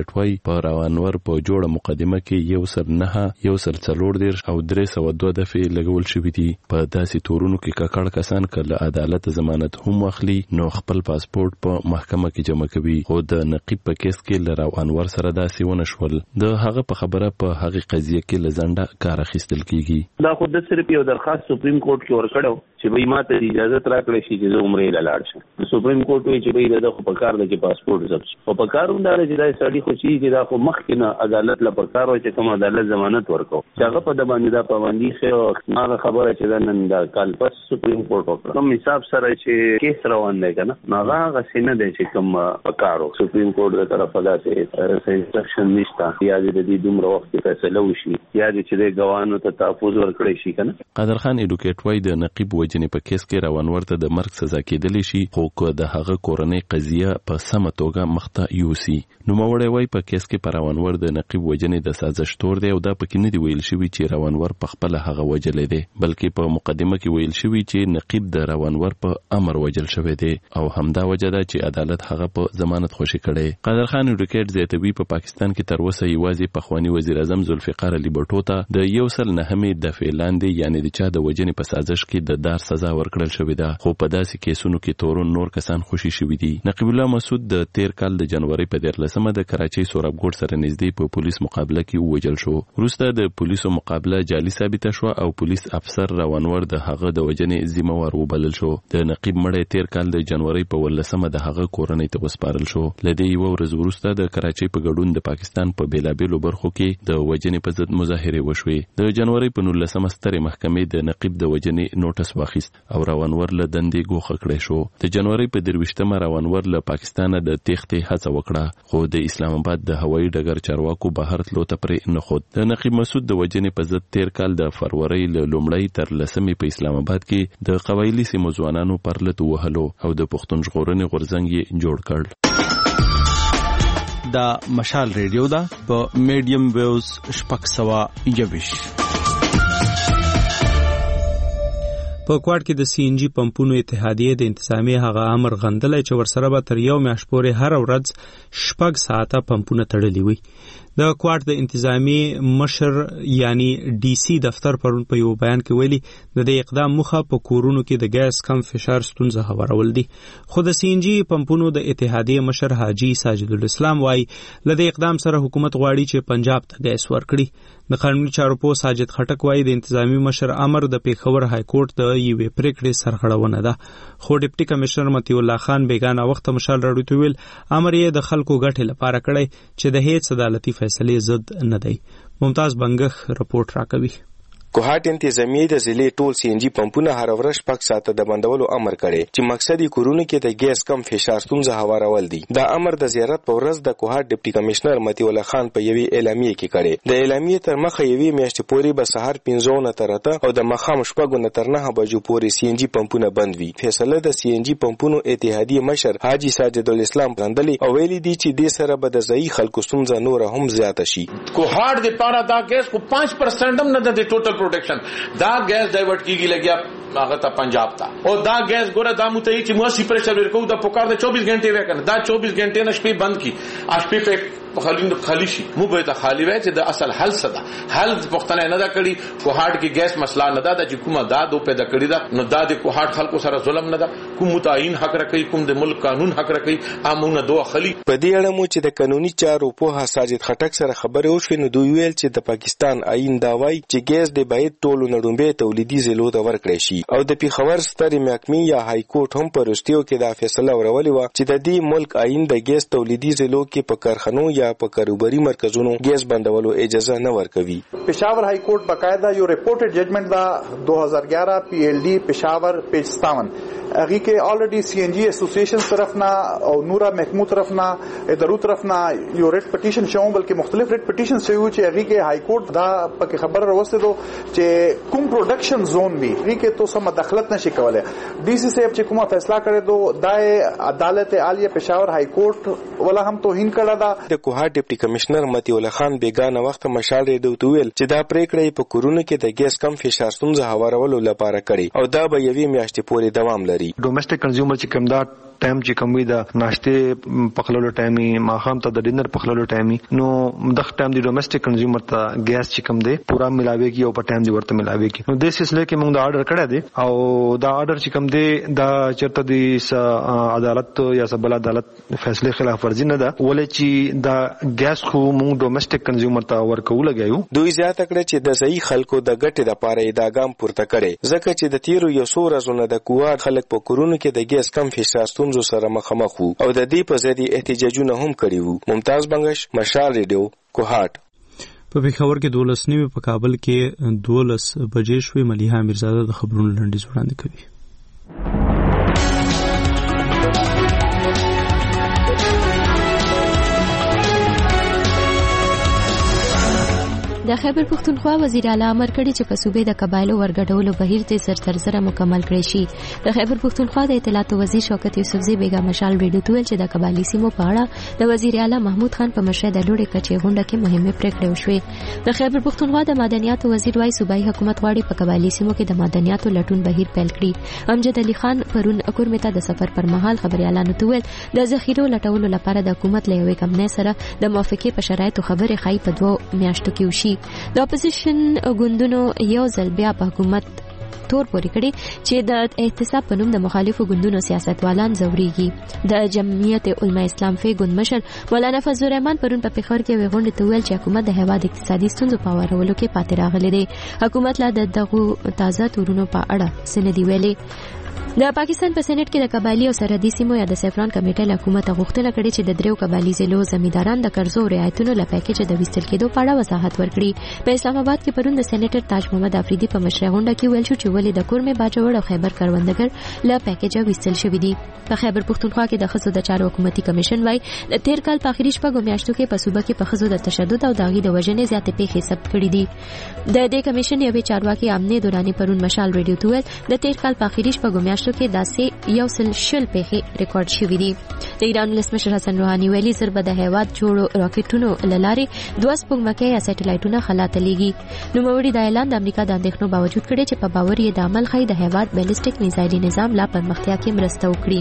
[SPEAKER 22] ایډوکیټ وايي په روانور په جوړه مقدمه کې یو سر نه یو سر څلور دېرش او درې سوه دوه دفعې لګول شوي دي. په داسې تورونو کې ککړ کسان که له عدالت ضمانت هم واخلي نو خپل پاسپورت په محکمه کې جمع کوي. خو د نقیب په کیس کې له روانور سره داسې ونه شول. د هغه په خبره په هغې قضیه کې له ځنډه کار اخیستل کیږي.
[SPEAKER 3] دا خو د صرف یو درخواست سپریم کورټ کې ورکړو چې به ما ته اجازه راکړی شي چې زه عمرې له لاړ شم. سپریم کورټ وایي چې به دا خو په کار ده چې پاسپورت ضبط شي. خو په کار هم دا چې دا سړي خو چې دا خو مخکې نه عدالت له په کار وایي چې کوم عدالت ضمانت ورکو چې هغه په د باندې دا پابندي ښه هغه خبره چې دا نن دا کال پس سپریم کورټ وکړه. کوم حساب سره چې کیس روان دی که نه نو هغه هغسې نه دی چې کوم په کار و. سپریم کورټ د طرفه داسې انسټرکشن نشته یا د دې دومره وخت کې فیصله وشي یا چې د ګواهانو ته تحفظ ورکړی شي که نه.
[SPEAKER 22] قادرخان ایډوکیټ وايي د نقیب وجنې په کیس کې روانور ته د مرګ سزا کېدلی شي خو که د هغه کورنۍ قضیه په سمه توګه مخته یوسي. نوموړی وايي په کیس کې په روانور د نقیب وجنې د سازش تور دی او دا پکې نه دی ویل شوي چې روانور په خپله هغه وجلی دی بلکې په مقدمه کې ویل شوي چې نقیب د روانور په امر وجل شوی دی او همدا وجه ده چې عدالت هغه په ضمانت خوشي کړی. قادرخان ایډوکیټ زیاتوي په پاکستان کې تر اوسه یوازې پخواني وزیر اعظم ذوالفقار علي بټو ته د یو سل نهمې دفعې لاندې یعنې د چا د وجنې په سازش کې د دار سزا ورکړل شوې ده خو په داسې کیسونو کې تورون نور کسان خوشي شوي دي. نقیب الله مسعود د تیر کال د جنوري په دیارلسمه د کراچۍ سورابګوډ سره نږدې په پولیس مقابله کې ووجل شو. وروسته د پولیسو مقابله جعلي ثابته شوه او پولیس افسر روانور د هغه د وجنې ذمهوار وبلل شو. د نقیب مړی تیر کال د جنوري په ولسمه د هغه کورنۍ ته وسپارل شو. له دې یوه ورځ وروسته د کراچۍ په ګډون د پاکستان په بیلابیلو برخو کې د وجنې په ضد مظاهرې وشوې. د جنوري په نولسمه سترې محکمې د نقیب د وجنې نوټس واخیست او روانور له دندې ګوښه کړی شو. د جنوري په درویشتمه روانور له پاکستانه د تېښتې هڅه وکړه خو د اسلام آباد د هوایي ډګر چارواکو بهر تلو ته پرې نه ښود. د نقیب مسعود د وجنې په ضد تیر کال د فروری له لومړۍ تر لسمې په اسلام آباد کې د قبایلي سیمو ځوانانو پرلت ووهلو او د پښتون ژغورنې غورځنګ یې جوړ کړ.
[SPEAKER 1] دا مشال ریډیو ده په میډیم ویوز شپږ سوه یویش. په کوټ کې د سی ان جی پمپونو اتحادیه د انتظامی هغه امر غندلای چې ورسره به تر یو میاشت پورې هر ورځ شپږ ساعته پمپونه تړلي وي. د کوټ د انتظامی مشر یعنی ډي سي دفتر پرون په یو بیان کې ویلي د دې اقدام مخه په کورونو کې د ګیس کم فشار ستونزه هوارول دي. خو د سی ان جی پمپونو د اتحادیه مشر حاجی ساجد الاسلام وايي لدې اقدام سره حکومت غواړي چې پنجاب ته ګیس ورکړي. د قانوني چارو پوه ساجد خټک وايي د انتظامی مشر امر د پیښور های کورټ د یوې پریکړې سرغړونه ده. خو ډیپټي کمشنر مطیع الله خان بیگانه وخت مشال راډیو ته ویل امر یې د خلکو ګټې لپاره کړی چې د هیڅ عدالتي فیصلې ضد نه دی. ممتاز بنګخ رپورټ راکوي.
[SPEAKER 4] کوهاټ انتظامیه د ضلع ټول سی ان جی پمپونه هر ورځ شپږ ساعته د بندولو امر کړی چې مقصد یې کورونو کې د ګیس کم فشار ستونزه هوارول دي. دا امر د زیارت په ورځ د کوهاټ ډیپټي کمشنر مطیع الله خان په یوې اعلامیه کې کړی. د اعلامیې تر مخه یوې میاشتې پورې به سهار پنځه نه تر اته او د ماښام شپږ نه تر نهه بجو پورې سی ان جی پمپونه بند وي. فیصله د سی ان جی پمپونو اتحادیه مشر حاجی ساجد الاسلام غندلې او ویلي دي چې دې سره به د ځایي خلکو ستونزه نور هم زیاته شي.
[SPEAKER 5] کوهاټ د پاره دا ګیس کو پانچ پرسنټ هم نه د ټوټل پروډکشن دا ګیس ډایورټ کیږي لګیا هغه ته پنجاب ته او دا ګیس ګوره دا متعی چې موږ سی پریشر ورکو دا پکار د چوبیس غنټې وکنه دا چوبیس غنټې نشپې بند کی اشپې په خالي خالی شي مو به ته خالی وای چې د اصل حل صدا حل پښتنه نه دا کړي کوهاټ کې ګیس مسله نه دا د کومه دا دو پیدا کړی دا نو دا د کوهاټ خلکو سره ظلم نه دا کوم متعین حق راکې کوم د ملک قانون حق راکې امونه دوه خلی.
[SPEAKER 4] په دې اړه مو چې د قانوني چارو په ساجد خټک سره خبرې وشوې نو دوی ویل چې د پاکستان آئین دا وایي چې ګیس د باید ټولو نړومبه تولیدي ضلعو ته ورکړي شي او د پیښور سترې محکمې یا های کورټ هم په رښتیو کې دا فیصله ورولې و چې د دې ملک آئین د ګیس تولیدي ضلعو کې په کارخانو یا په کاروباري مرکزونو ګیس بندولو اجازه نه ورکوي.
[SPEAKER 24] پېښور های کورټ باقاعده یو ریپورټډ ججمنٹ دا دو ہزار گیارہ پی ایل ڈی پېښور پیج ستاون هغه کې الریډي سی ان جی اسوسییشن طرفنا او نورا محکمو طرفنا ادارو طرفنا یو ریټ پټیشن شوم بلکې مختلف ریټ پټیشن شوی چې هغه کې های کورټ دا پکې خبر راوسته دو چې کوم پروډکشن زون وی هغه کې تو سم مداخلت نشي کولای. ډي سی صاحب چې کومه فیصله کړی دو د عدالت عالیه پېښور های کورټ ولا هم توهین کړه دا.
[SPEAKER 4] د کوهاټ ډیپټي کمشنر مطیع الله خان بیگانه وخت مشال ریډیو ته ویل چې دا پریکړه په کورونو کې د ګیس کم فشار ستونزه هوارولو لپاره کړي او دا به یوې میاشتې پورې دوام لري.
[SPEAKER 25] ډومېسټک کنزیومر چې کوم دا
[SPEAKER 6] ټایم چې کوم وي د ناشته پخلولو ټایمي ماخام ته د ډینر پخلولو ټایمي نو د ټایم د ډومېسټک کنزیومر ته ګیس چې کوم دی پورا ملاويږي او په ټایم دی ورته ملاويږي نو د سلسله کې موږ دا آرډر کړی دی او دا آرډر چې کوم دی دا چرته د عدالت یا سبل عدالت فیصله خلاف ورزي نه ده ولې چې دا ګیس خو موږ ډومېسټک کنزیومر ته ورکو لګیو
[SPEAKER 4] دوی زیاته کړه چې د صحیح خلکو د ګټې لپاره دا ګام پورته کړي ځکه چې د تیرو یو څو ورځې د کوهاټ خلک په کورونو کې د ګیس کم فشار ستونزو سره مخامخ وو او د دې په ضد احتجاجونه هم کړي وو. ممتاز بنگش، مشال ریډیو، کوهاټ.
[SPEAKER 1] په پېښور کې دولس نیمې په کابل کې دولس بجې شوې. ملیحه میرزاده د خبرونو لنډیز وړاندې کوي.
[SPEAKER 2] د خیبر پښتونخوا وزیر اعلی امر کړی چې په صوبې د قبایلو ورګډولو بهیر ته زر تر زره مکمل کړی شي. د خیبر پښتونخوا د اطلاعات وزیر شوکت یوسفزی بیگا مشال ریډیو ته ویل چې د قبایلی سیمو په اړه د وزیر اعلی محمود خان په مشرۍ د لوړې کچې غونډه کې مهمه پریکړې وشوې. د خیبر پښتونخوا د معدنیاتو وزیر وايي صوبایي حکومت غواړي په قبایلی سیمو کې د معدنیاتو لټون بهیر پیل کړي. امجد علي خان پرون کورمه ته د سفر پر مهال خبري اعلان ته ویل د ذخیرو لټولو لپاره د حکومت له یوې کمپنۍ سره د موافقې په شرایطو خبرې خای په دوه میاشتو کې وشي. د اپوزیشن ګوندونو یو ځل بیا په حکومت تور پورې کړي چې د احتساب په نوم د مخالفو ګوندونو سیاستوالان زوريږي. د جمعیت علماء اسلام فی ګوند مشر مولانا فضل الرحمن پرون په پیښور کې وغونډه ته ویل چې حکومت د هیواد اقتصادي ستونزو په اورولو کې پاتې راغلی دی. حکومت لا د دغه تازه تورونو په اړه سندې ویلي. د پاکستان په سېنات کې د قبایلی او سرحدي سیمو یا د سیفران کمیټې له حکومت غوښتنه کړې چې د دریو قبایلی ضلعو زمینداران د قرضو او رعایتونو له پیکیج د ویستل کېدو په اړه وضاحت ورکړي. په اسلام آباد کې پرون د سېنیټر تاج محمد افریدي په مشرۍ غونډه کې ویل شو چې ولې د کورمه باجوړ او خیبر کروندګر له پیکیج ویستل شوی دي. په خیبر پښتونخوا کې د خصو د چارو حکومتي کمیشن وايي د تیر کال په اخیری شپږو میاشتو کې په صوبه کې په خصو د تشدد او داغي د وژنې زیاتې پیښې ثبت کړې دي. د دې کمیشن یوې چارواکي امنه دوراني پرون مشال ریډیو ته ویل د تیر کال په اخیری شپږو میاشتو کې داسې یو سل شل پیښې ریکارډ شوې دي. د ایران ولسمشر حسن روحاني ویلي ضربه د هیواد جوړو راکټونو للارې دوه سپوږمکۍ یا سټلایټونه خلا ته لیږي. نوموړي د اعلان د امریکا د اندېښنو باوجود کړی چې په باور یې د عمل خای د هیواد بیلسټیک میزایلي نظام لا پرمختیا کې مرسته وکړي.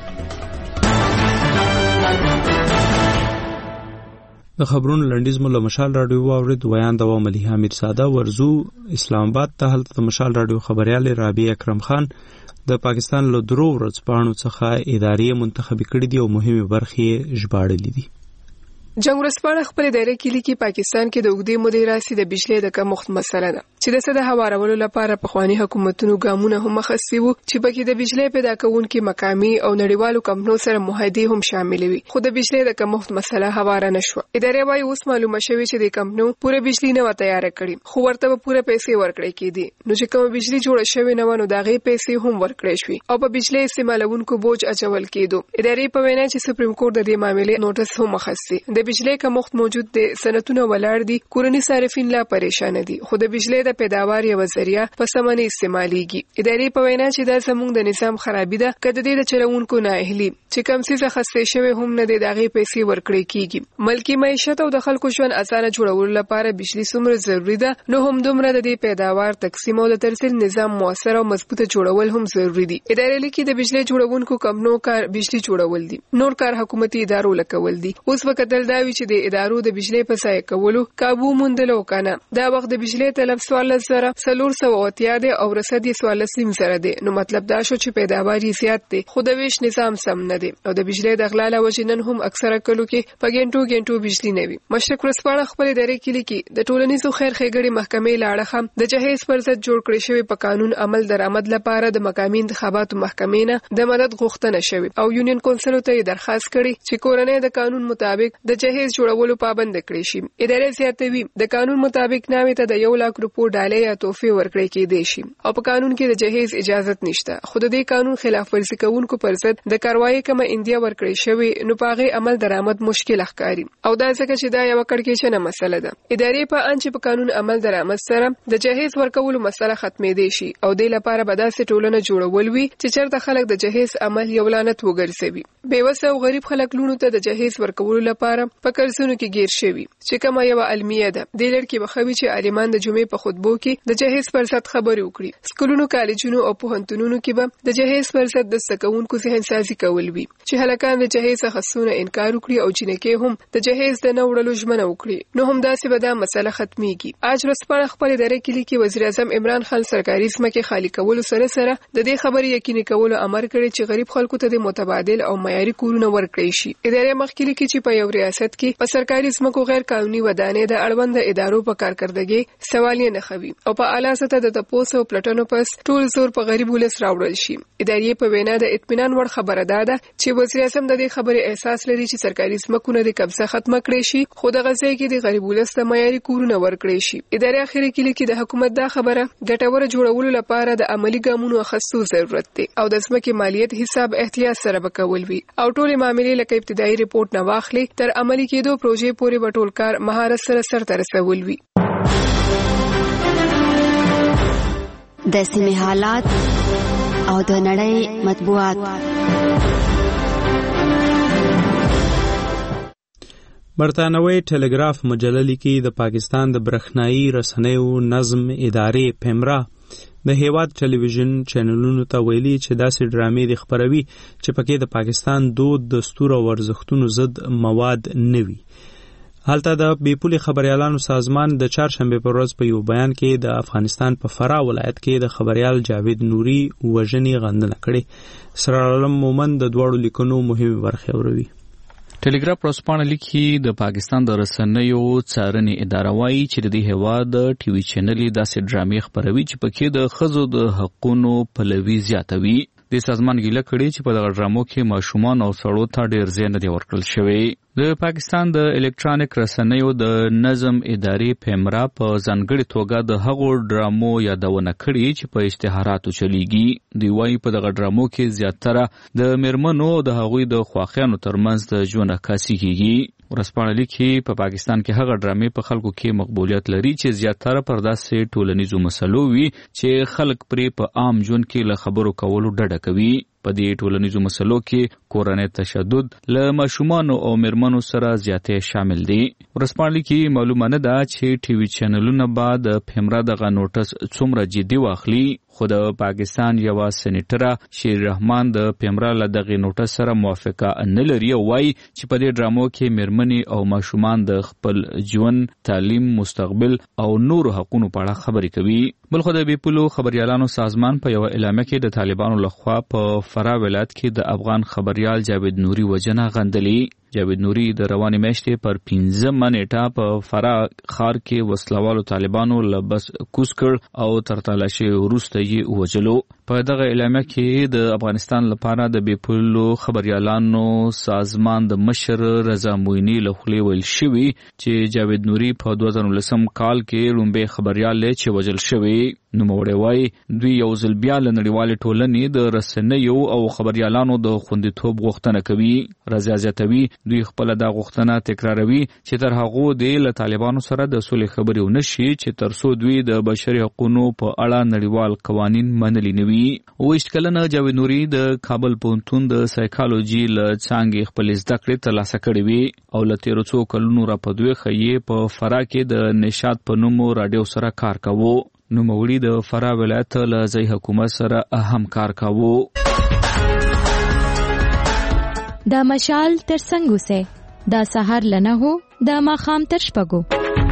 [SPEAKER 1] د خبرونو لنډیز مو له مشال راډیو واورید. ویان د ملیحه میرزاده ورزو اسلام آباد ته. هلته د مشال راډیو خبريال رابعه اکرم خان د پاکستان له درو ورځپاڼو څخه ادارې منتخب کړې دي او مهمه برخې ژباړلې دي.
[SPEAKER 7] جنگ ورځپاڼه خپل دایره کې لیکي پاکستان کې د اوږدې مودې راځي د بجلی د کمښت مسله ده چې د سده هوارولو لپاره په خواني حکومتونو ګامونه هم مخسي وو چې پکې د بجلی پیدا کوونکو مقامي او نړیوالو کمپنیو سره معاهدې هم شامل وي. خو د بجلی د کمښت مسله هواره نشو. ادارې وايي اوس معلومه شوی چې د کمپنیو پوره بجلی نه و تیار کړي خو ورته به پوره پیسې ورکړي کېدي. نو چې کوم بجلی جوړه شوی نه و نو دغه پیسې هم ورکړي شوې او په بجلی استعمالونکو بوج اچول کېدو. ادارې په وینا چې سپریم کورټ د دې معاملې نوټس هم مخسي. د بجلی کمښت موجود دي، صنعتونه ولاړ دي، کورني صارفین لا پریشان دي، خو د بجلی د پیداوار یو ذریعہ په سمنه استعماليږي. ادارې په وینا چې دا زموږ د نظام خرابې ده کده د چلوونکو نه اهلي چې کم څه خسته شوی هم نه د دغه پیسې ورکړي کیږي. ملکی معیشت او د خلکو ژوند اسانه جوړولو لپاره بجلی څومره ضروری ده نو هم دومره د پیداوار تقسیم او د ترسیل نظام موثر او مضبوطه جوړول هم ضروری دي. ادارې لیکي د بجلی جوړونکو کمپنیو کار بجلی جوړول دي، نور کار حکومتي ادارو لکول دي. اوس وخت دلداوی چې د ادارو د بجلی په ځای کولو قابو موندلو کنه دا وخت د بجلی طلب سوال سره سلور سو اوتیا دی او رسد یې سوال سیم سره دی. نو مطلب دا شو چې پیداوار یې زیات دی خو د ویش نظام سم نه دی او د بجلی د غلا له وجې نن هم اکثره کلو کې په ګنټو ګنټو بجلی نه وي. مشرق ورځپاڼه خپل ادارې کې لیکي د ټولنیزو خیر ښېګړې محکمې لاړه د جهیز پر ضد جوړ کړی شوی په قانون عمل درآمد لپاره د مقامي انتخاباتو محکمې نه د مدد غوښتنه شوی او یونین کونسل ته درخواست کړي چې کورنۍ د قانون مطابق د جهیز جوړولو پابند کړي شي. ادارې زیاتوي د قانون مطابق ناوې ته د یو لک روپو ډالۍ یا تحفې ورکړي کېدای شي او په قانون کې د جهیز اجازه نشته. خو د دې قانون خلاف ورزي کوونکو پر ضد د کاروایی کومه انډیا ورکړي شوی نو پاغه عمل درآمد مشکل ښکاري او دا ځکه چې دا یو کړکېچنه مسله ده. ادارې په ان چې په قانون عمل درآمد سره د جهیز ورکولو مسله ختمې دي شي او د لپاره به داسې ټولنه جوړول وي چې چېرته خلک د جهیز عمل یو لعنت وګرځوي. بیوسه او غریب خلک لونو ته د جهیز ورکولو لپاره په قرضونو کې گیر شوی چې کومه یو علمیه ده د لړکی بخوي چې عالمان د جمعې په خطبو کې د جهیز پر ضد خبرې وکړي سکولونو کالجونو او پوهنتونونو کې به د جهیز پر ضد د سکونکو ذهن سازي کول وي چې هلکان د جهیز خصونه انکار وکړي او جنکې هم د جهیز د نوړلو ژمنه وکړي نو هم داسې به دا مسله ختميږي اج ورځپاڼه خپل ادارې کې لیکي وزیر اعظم عمران خان سرکاري ځمکې خالی کولو سره سره د دې خبرې یقیني کولو امر کړی چې غریب خلکو ته د متبادل او معیاري کورونه ورکړي شي ادارې مخکې لیکي چې په یو ریاست کې په سرکاري ځمکو غیر قانوني ودانې د اړوند ادارو په کارکړدګي سوالې نه خوي او په اعلی سطح د تپوس او پلټنو پس ټول زور په غریب ولس راوړل شي ادارې په وینا د اطمینان وړ خبره ده چې وزیر اعظم د دې خبرې احساس لري چې سرکاري ځمکونه د قبضه ختمه کړي شي خو د غزې کې د غریب ولس ته معیاري کورونه ورکړي شي ادارې اخیری کې لیکي د حکومت دا خبره ګټوره جوړولو لپاره د عملی ګامونو اخیستو ضرورت دی او د ځمکې مالیت حساب احتیاط سره وکول وي او ټول معاملې لکه ابتدایي ریپورت نه واخلي تر عملی کېدو پروژې پورې بټول کار مهارت سره سرته رسول وي
[SPEAKER 8] د سیمې حالات او د نړۍ مطبوعات
[SPEAKER 1] برتانوي ټلګراف مجله لیکي د پاکستان د برېښنایي رسنیو نظم ادارې پیمرا د هیواد ټلویزیون چینلونو ته ویلي چې داسې ډرامې د خبروي چې پکې د پاکستان دود دستور او ارزښتونو ضد مواد نه وي هلته د بیپولي خبريالانو سازمان د چهارشنبه پر ورځ په یو بیان کې د افغانستان په فراه ولایت کې د خبريال جاوید نوري وژنې غندنه کړې سرور علم مومن د دوړو لیکونو مهمه برخه وروي
[SPEAKER 9] ټلګراف ورځپاڼه لیکي د پاکستان د رسنیو څارنې اداره وايي چې د دې هیواد ټي وي چینلې داسې ډرامې خبروي چې پکې د ښځو د حقونو پلوي زیاتوي د سازمان ګیله کړي چې په دغه ډرامو کې ماشومان او سړو ته ډېر ځای نه دی ورکړل شوی د پاکستان د الکترونیک رسنیو د نظم ادارې پیمرا په ځانګړې توګه د هغو ډرامو یادونه کړې چې په اشتهاراتو چلیږي دوی وايي په دغه ډرامو کې زیاتره د میرمنو او د هغوی د خواخیانو ترمنځ د ژوند عکاسي کیږي ورځپاڼه لیکي په پاکستان کې هغه ډرامې په خلکو کې مقبولیت لري چې زیاتره پر داسې ټولنیزو مسلو وي چې خلک پرې په عام ژوند کې له خبرو کولو ډډه کوي په دې ټولنیزو مسلو کې کورنۍ تشدد له ماشومانو او میرمنو سره زیاتې شامل دي ورځپاڼه لیکي معلومه نه ده چې ټي وي چینلونه به د پیمرا دغه نوټس څومره جدي واخلي خو د پاکستان یو سېنیټر شیر رحمان د پیمرا له دغه نوټس سره موافقه نه لري او وايي چې په دې ډرامو کې میرمنې او ماشومان د خپل ژوند تعلیم مستقبل او نور حقوقو په اړه خبرې کوي بلخو د بیپولو خبريالانو سازمان په یو اعلامیه کې د طالبانو لخوا په فراه ولایت کې د افغان خبريال جاوید نوري وژنه غندلې جاوید نوري د روانې میاشتې پر پنځمه نیټه په فراه ښار کې وسلوالو طالبانو له بس کوز کړ او تر تلاشي وروسته یې وژلو په دغه اعلامیه کې د افغانستان لپاره د بیپولو خبريالانو سازمان د مشر رضا مویني له خولې ویل شوی چې جاوید نوري په دوه زره ولسم کال کې لومبه خبريال له چې وژل شوی نوموړی وایي دوی یو ځل بیا له نړیوالې ټولنې د رسنیو او خبريالانو د خوندیتوب غوښتنه کوي رضا زیاتوي دوی خپل دا غوښتنه تکراروي چې تر هغه د له طالبانو سره د صلح خبرې ونشي چې ترڅو دوی د بشري حقوقو په اړه نړیوال قوانین منلي نه وي ویشت کلنه جاوید نوري د کابل پوهنتون د سایکالوجي له څانګې خپل زده کړې ترلاسه کړې وي او له تیرو څو کلونو راپدوي خې په فراه کې د نشاط په نوم راډیو سره کار کاوه نوموړي د فراه ولایت له ځای حکومت سره اهم کار کاوه
[SPEAKER 2] دا مشال تر څنګه سه دا سحر لنه هو دا ماخام تر شپږو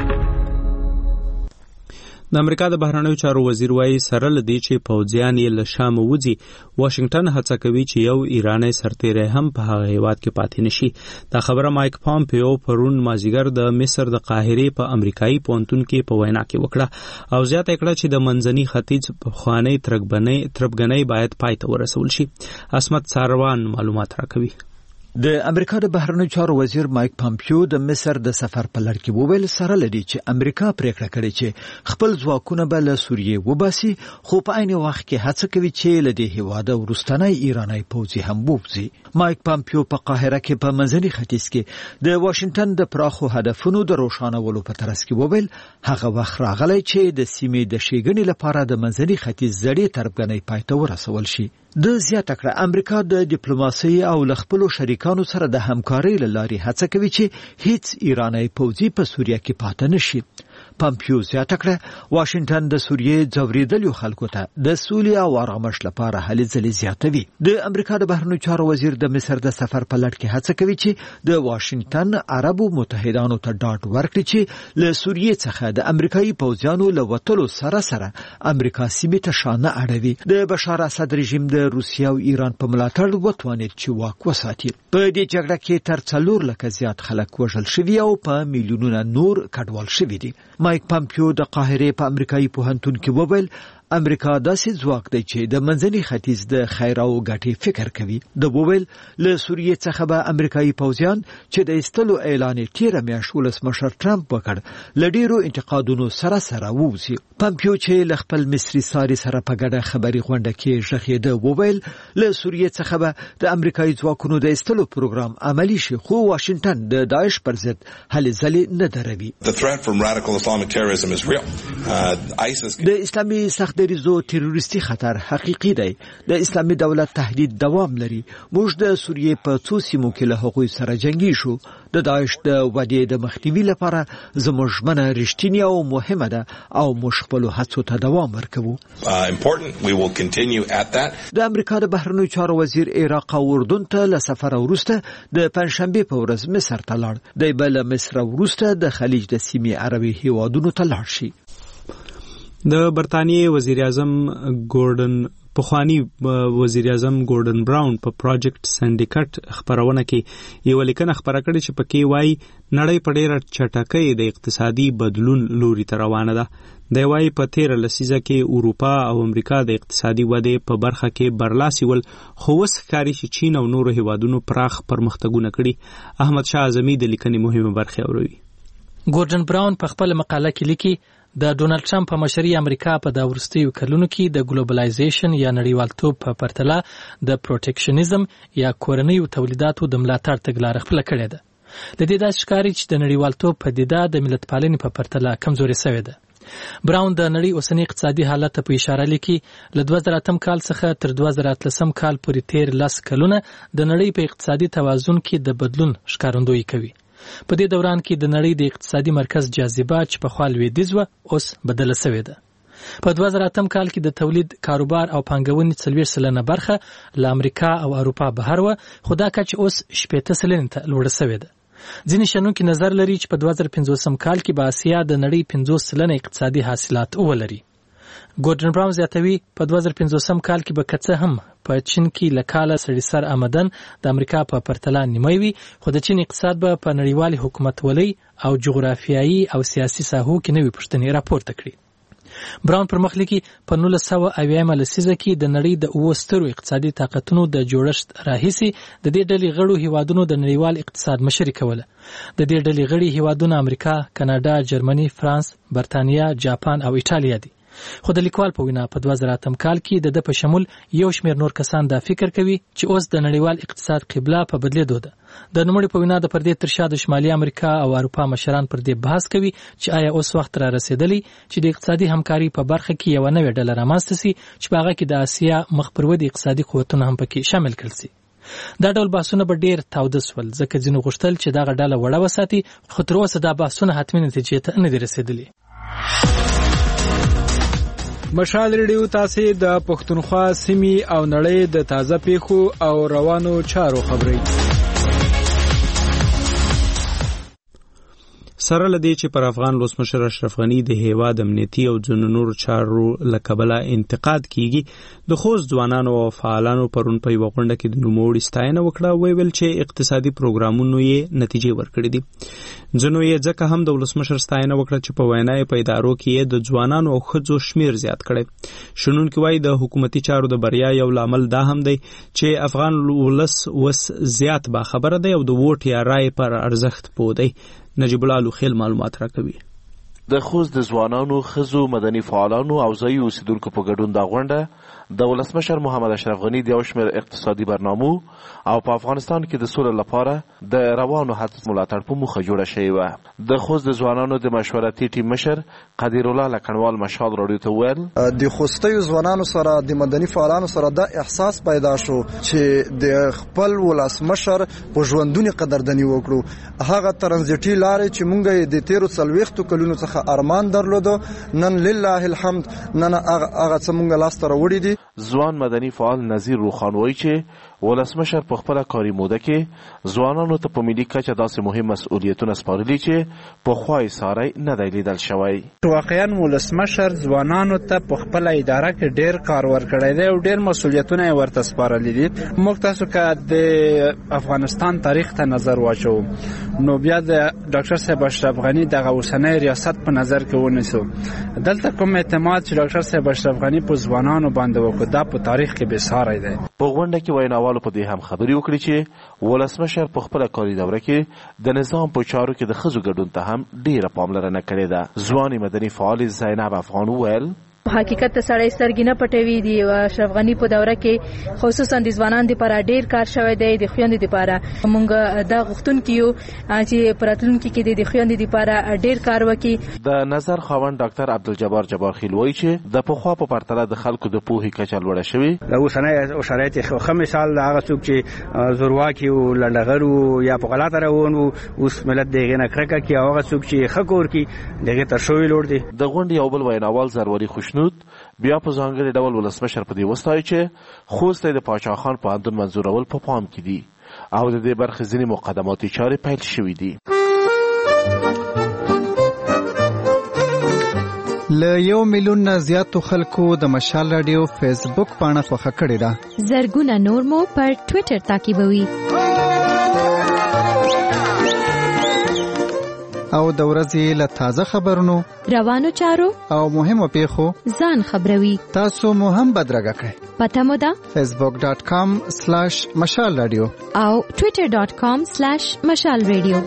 [SPEAKER 1] د امریکا د بهرنیو چارو وزیر وايي سره لدی چې پوځیان یې له شام وځي واشنگټن هڅه کوي چې یو ایرانی سرتیری هم په هغه هیواد کې پاتې نشي دا خبره مایک پامپیو پرون مازیګر د مصر د قاهره په امریکایي پونتون کې په وینا کې وکړه او زیاته کړه چې د منځني ختیځ په خواني ترګبنۍ ترګنۍ باید پای ته ورسول شي اسمت ساروان معلومات راکوي
[SPEAKER 10] د امریکا د بهرنیو چارو وزیر مایک پامپیو د مصر د سفر په لړ کې وویل سره لدی چې امریکا پریکړه کړې چې خپل ځواکونه به له سوریې وباسي خو په عین وخت کې هڅه کوي چې له دې هیواده ورستنی ایرانی پوځي هم ووځي مایک پامپیو په قاهره کې په منځني ختیځ کې د واشنگټن د پراخو هدفونو د روښانولو په ترڅ کې وویل هغه وخت راغلی چې د سیمې د شیګنې لپاره د منځني ختیځ زړې تربګنۍ پای ته ورسول شي د زیاته کړه امریکا د ډیپلوماسي او خپل شریکانو امریکانو سره د همکارۍ له لارې هڅه کوي چې هیڅ ایرانی پوځي په سوریه کې پاتې نشي. پامپیو زیاته کړه واشنگټن د سوریې ځورېدلو خلکو ته د سولې او آرامش لپاره هلې ځلې زیاتوي. د امریکا د بهرنیو چارو وزیر د مصر د سفر په لړ کې هڅه کوي چې د واشنگټن عربو متحدانو ته ډاډ ورکړي چې له سوریې څخه د امریکایي پوځیانو له وتلو سره سره امریکا سیمې ته شانه اړوي. د بشار اسد رژیم د روسیې او ایران په ملاتړ وتوانید چې واک وساتي. په دې جګړه کې تر څلور لکه زیات خلک وژل شوي او په میلیونونه نور کډوال شوي دي. مایک پامپیو د قاهره په امریکایي پوهنتون کې وویل امریکا داسې ځواک دی چې د منځني ختیځ د خیر او ګټې فکر کوي. د وویل له سوریې څخه به امریکایي پوځیان چې د ایستلو اعلان تیر میاشت ولسمشر ټرمپ وکړ له ډیرو انتقادونو سره سره ووځي. پامپیو چې له خپل مصري ساري سره په ګډه خبري غونډه کې ژغېده وویل له سوریې څخه به د امریکایي ځواکونو د ایستلو پروګرام عملی شي خو واشنگټن د داعش پر ضد هلې ځلې نه دروي. د اسلامي سخت دریزو تروریستي خطر حقیقي دی. د اسلامي دولت تهدید دوام لري. موږ د سوریې په څو سیمو کې له هغوی سره جنگي شو. د داعش د ودې د مخنیوي لپاره زموږ ژمنه رښتینې او مهمه ده او موږ خپلو هڅو ته دوام ورکوو. د امریکا د بهرنیو چارو وزیر عراق او اردن ته له سفر وروسته د پنځشنبه په ورځ مصر ته لاړ. دی به له مصر وروسته د خلیج د سیمې عربي هیوادونو ته لاړ شي.
[SPEAKER 1] د برتانیې وزیر اعظم ګورډن پخوانی وزیر اعظم ګورډن براون په پروجیکټ سندیکټ خبرونه کې یو لیکنه خبره کړې چې پکې وایي نړۍ په ډېره چټکۍ د اقتصادي بدلون لوري ته روانه ده. دی وایي په تیره لسیزه کې اروپا او امریکا د اقتصادي ودې په برخه کې برلاسي ول خو اوس ښکاري چې چین او نورو هیوادونو پراخ پرمختګونه کړي. احمد شاه اعظمي د لیکنې مهمه برخه اوروي.
[SPEAKER 12] ګورډن براون په خپل مقاله کې لیکي د ډونالد ټرمپ په مشرۍ امریکا په د وروستیو کلونو کې د ګلوبلایزیشن یا نړیوالتوب په پرتله د پروټیکشنیزم یا کورنیو تولیداتو د ملاتړ تګلاره خپله کړې ده. د دې داسې ښکاري چې د نړیوالتوب پدیده د ملتپالنې په پرتله کمزورې شوې ده. براون د نړۍ اوسنی اقتصادي حالت په اشاره لیکي له دوه زره اتم کال څخه تر دوه زره اتلسم کال پورې تیر لس کلونه د نړۍ په اقتصادي توازن کې د بدلون ښکارندویي کوي. په دې دوران کې د نړۍ د اقتصادي مرکز جاذبه چې په خوا لویدیځ وه اوس بدله شوې ده. په دوه زره اتم کال کې د تولید، کاروبار او پانګونې څلوېښت سلنه برخه له امریکا او اروپا بهر وه خو دا کچه اوس شپېته سلنې ته لوړه شوې ده. ځینې شنونکي نظر لري چې په دوه زره پنځوسم کال کې به اسیا د نړۍ پنځوس سلنه اقتصادي حاصلات ولري. ګورډن براون زیاتوي په دوه زره پنځوسم کال کې به که څه هم په چین کې له کاله سړي سر آمدن د امریکا په پرتله نیمه وي خو د چین اقتصاد به په نړیوالې حکومتولۍ او جغرافیایي او سیاسي ساحو کې نوې پوښتنې راپورته کړي. براون پر مخ لیکي په نولس سوه اویایمه لسیزه کې د نړۍ د اوو سترو اقتصادي طاقتونو د جوړښت راهیسې د دې ډلې غړو هیوادونو د نړیوال اقتصاد مشري کوله. د دې ډلې غړي هیوادونه امریکا، کاناډا، جرمني، فرانس، برتانیا، جاپان او ایټالیا دي. خو د لیکوال په وینا په دوه زره اتم کال کې د ده په شمول یو شمېر نور کسان دا فکر کوي چې اوس د نړیوال اقتصاد قبله په بدلېدو ده. د نوموړي په وینا د پردې تر شا د شمالي امریکا او اروپا مشران پر دې بحث کوي چې آیا اوس وخت را رسېدلی چې د اقتصادي همکاري په برخه کې یوه نوې ډله رامنځته سي چې په هغه کې د اسیا مخ پر ودې اقتصادي قوتونه هم پکې شامل کړل سي. دا ډول بحثونه به ډېر تاوده سول ځکه ځینو غوښتل چې دغه ډله وړه وساتي خو تر اوسه دا بحثونه حتمي نتیجې ته نه دي رسېدلي.
[SPEAKER 13] مشال ریډیو تاسو د پښتونخوا سیمې او نړۍ د تازه پیښو او روانو چارو خبري
[SPEAKER 1] سره لدی چې پر افغان ولسمشر اشرف غنی د هیواد امنیتي او ځینو نورو چارو لکبله انتقاد کیږي د خوځ ځوانانو او فعالانو پرون په یوه غونډه کې د نوموړي ستاینه وکړه. ویل چې اقتصادي پروګرامونو یې نتیجې ورکړې دي. ځینو یې ځکه هم د ولسمشر ستاینه وکړه چې په وینا یې په ادارو کې د ځوانانو او ښځو شمیر زیات کړی. شنونکي وایي د حکومتي چارو د بریا یو لامل دا هم دی چې افغان ولس اوس زیات باخبره دی او د ووټ یا رای پر ارزښت پوه دی. نجیب الله لوخیل معلومات راکوي.
[SPEAKER 14] د خوځ د ځوانانو، ښځو، مدني فعالانو او ځایي اوسیدونکو په ګډون دا غونډه
[SPEAKER 11] د ولسمشر محمد اشرف غنی د یو شمېر اقتصادي برنامو او په افغانستان کې د سولې لپاره د روانو هڅو ملاتړ په موخه جوړه شوې وه. د خوست د ځوانانو د مشورتي ټیم مشر قدیر الله لکنوال مشال راډیو ته وویل
[SPEAKER 14] د خوستیو ځوانانو سره د مدني فعالانو سره دا احساس پیدا شو چې د خپل ولسمشر په ژوندوني قدردنی وکړو. هغه ترانزیټي لارې چې مونږ د تیرو څلوېښتو کلونو څخه ارمان درلودو نن لله الحمد نن هغه څه مونږ لاسته راوړي دي.
[SPEAKER 11] ځوان مدني فعال نذیر روخان وایي چې ولسمشر په خپله کاري موده کې ځوانانو ته په ملي کچه داسې مهم مسؤلیتونه سپارلي چې پخوا یې ساری نه دی لیدل شوی.
[SPEAKER 15] واقعا ولسمشر ځوانانو ته په خپله اداره کې ډېر کار ورکړی دی او ډېر مسؤلیتونه یې ورته سپارلي دي. موږ تاسو که د افغانستان تاریخ ته نظر واچوو نو بیا د ډاکټر صاحب اشرف غني دغه اوسنی ریاست په نظر کې ونیسو. دلته کوم اعتماد چې ډاکټر صاحب اشرف غني په ځوانانو باندې وکړو دا په تاریخ کې بېساری دی.
[SPEAKER 11] په غونډه کې ویناوالو په دې هم خبرې وکړې چې ولسمشر په خپله کاري دوره کې د نظام په چارو کې د ښځو ګډون ته هم ډېره پاملرنه کړې ده. ځوانې مدني فعال زینب افغان وویل
[SPEAKER 16] حقیقت ته سړی سترګې نه پټوي. د اشرف غني په دوره کې خصوصا د ځوانانو دپاره ډېر کار شوی دی. د خویندو دپاره موږ دا غوښتونکي یو چې په راتلونکي کې د خویندو دپاره ډېر کار وکړي.
[SPEAKER 11] د نظر خاوند ډاکټر عبدالجبار جبارخیل وایي چې د پخوا په پرتله د خلکو د پوهې کچه لوړه شوې.
[SPEAKER 25] د اوسنی شرایط ښه مثال د هغه څوک چې زورواکي و لنډغر و یا په غلطه روان و اوس ملت د هغې نه کرکه کړي او هغه څوک چې ښه کور کړي د هغې تر شوی لوړ دی.
[SPEAKER 11] د غونډې یو بل ویناوال زروري خوشنود بیا په ځانګړي ډول ولسمشر په دې وستایي چې خوست د پاچا خان پوهنتون منظورول په پام کې دي او د دې برخې ځینې مقدماتي چارې پیل شوي دي.
[SPEAKER 21] له یو میلیون نه زیاتو خلکو د مشال راډیو فیسبوک پاڼه خوښه کړې ده.
[SPEAKER 2] زرګونه نور مو پر ټویټر تعقیبوي
[SPEAKER 21] او د ورځې له تازه خبرونو
[SPEAKER 2] روانو چارو
[SPEAKER 21] او مهمو پیښو
[SPEAKER 2] ځان خبروي.
[SPEAKER 21] تاسو مو هم بدرګه کړئ.
[SPEAKER 2] پته مو ده
[SPEAKER 21] فیسبوک ډاټ کام سلاش مشال رادیو
[SPEAKER 2] او ټویټر ډاټ کام سلاش مشال رادیو.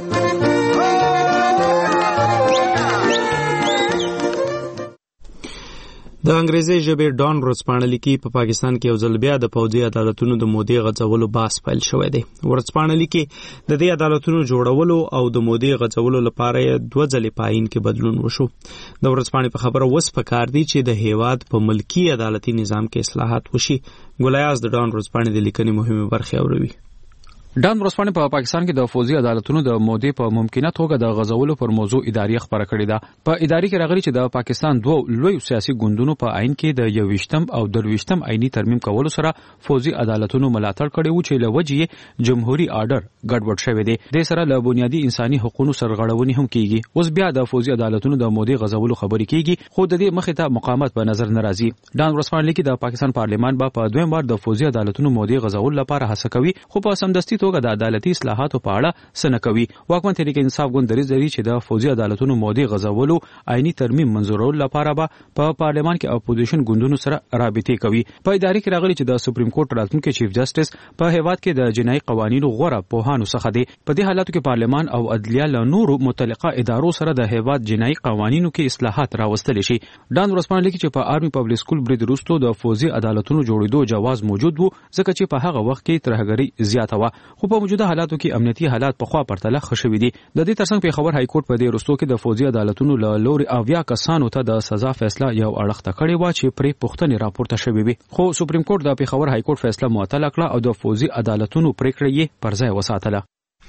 [SPEAKER 1] د انګریزي ژبې ډان ورځپاڼه لیکي په پاکستان کې یو ځل بیا د پوځي عدالتونو د مودې غځولو بحث پیل شوی دی. ورځپاڼه لیکي د دې عدالتونو جوړولو او د مودې غځولو لپاره دوه ځلې په آئین کې بدلون وشو. د ورځپاڼې په خبره اوس پکار دی چې د هیواد په ملکي عدالتي نظام کې اصلاحات وشي. ګولیاز د ډان ورځپاڼې د لیکنې مهمه برخه اوروي.
[SPEAKER 9] ډان ورځپاڼې په پاکستان کې د فوزي عدالتونو د مودې په ممکنه توګه د غځولو پر موضوع اداري خبره کړې ده. په اداري کې راغلي چې د پاکستان دوه لوی سیاسي ګوندونو په آئین کې د یوویشتم او درویشتم آئینی ترمیم کولو سره فوزي عدالتونو ملاتړ کړی و چې له وجې جمهوریت آرډر ګډوډ شوی دی. د سره له بنیادي انساني حقوقو سرغړونې هم کیږي. اوس بیا د فوزي عدالتونو د مودې غځولو خبرې کیږي خو د دې مخې ته مقاومت په نظر نه راځي. ډان ورځپاڼې لیکي د پاکستان پارلیمان به په دویم بار د فوزي عدالتونو مودې غځولو لپاره هڅه کوي خو په سمدستي توګه د عدالتي اصلاحاتو په اړه څه نه کوي. واکمن تحریک انصاف ګوند دریځ لري چې د فوزي عدالتونو مودې غځولو آئینی ترمیم منظورولو لپاره به په پارلیمان کې اپوزیشن ګوندونو سره رابطې کوي. په اداري کې راغلي چې د سپریم کورټ راتلونکي چیف جسټس په هیواد کې د جنایي قوانینو غوره پوهانو څخه دی. په دې حالاتو کې پارلیمان او عدلیه له نورو متعلقه ادارو سره د هیواد جنایي قوانینو کې اصلاحات راوستل شي. ډان ورځپاڼه لیکي چې په آرمي پبلک سکول برید وروسته د فوزي عدالتونو جوړېدو جواز موجود وو ځکه چې په هغه وخت کې ترهګري زیاته وه خو په موجوده حالاتو کې امنیتي حالات په خوا پرتله ښه شوي دي. د دې ترڅنګ پیښور های کورټ په دې وروستو کې د فوزي عدالتونو له لوري اویا کسانو ته د سزا فیصله یو اړخته کړې وه چې پرې پوښتنې راپورته شوې وي خو سپریم کورټ د پیښور های کورټ فیصله معطله کړه او د فوزي عدالتونو پریکړه یې پر ځای وساتله.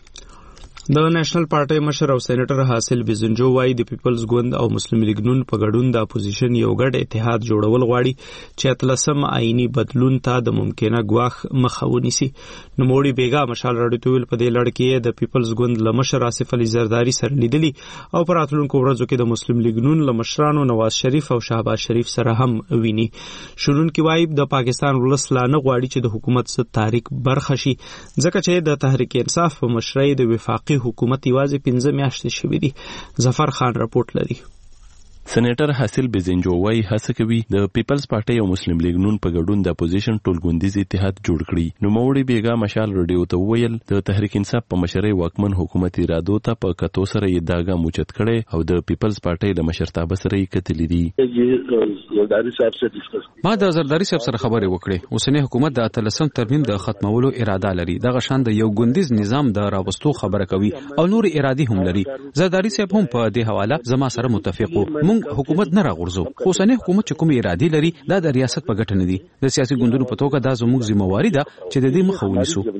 [SPEAKER 1] د نېشنل پارټي مشر او سېنیټر حاصل بزنجو وايي د پیپلز ګوند او مسلم لیگ نون په ګډون د اپوزیشن یو ګډ اتحاد جوړول غواړي چې اتلسم آئینی بدلون ته د ممکنه ګواښ مخه ونیسي. نوموړي بیګا مشال راډیو ته ویل په دې لړ کې د پیپلز ګوند له مشر آصف علي زرداری سره لیدلي او په راتلونکو ورځو کې د مسلم لیگ نون له مشرانو نواز شریف او شهباز شریف سره هم ویني. شنونکي وايي د پاکستان ولس لا نه غواړي چې د حکومت څخه تحریک برخه شي ځکه چې د تحریک انصاف په مشرۍ د وفاقي حکومت یوازې پنځه میاشتې شوې دي. ظفر خان رپورټ لري.
[SPEAKER 22] سېنیټر حاصل بزنجو وايي هڅه کوي د پیپلز پارټي او مسلم لیگ نون په ګډون د اپوزیشن ټولګوندیز اتحاد جوړ کړي. نو موري بیګا مشال رادیو ته ویل د تحریک انصاف په مشرۍ واکمن حکومت ارادو ته په کتو سره یې داګه موچت کړي او د پیپلز پارټي د مشرتابه سره یې کتلې دي.
[SPEAKER 17] ما د زرداری صاحب سره خبرې وکړې. اوسنی حکومت د اتلسم ترمیم د ختمولو اراده لري. دغه شان د یو ګوندیز نظام د راوستو خبره کوي او نور ارادي هم لري. زرداری صاحب هم په دې حواله زما سره متفق وو. موږ حکومت نه راغورځو. اوسنی حکومت چې کوم ارادي لري دا د ریاست په ګټه نه دي. د سیاسي ګوندونو په توګه دا زموږ ذمہواری ده چې د دې مخه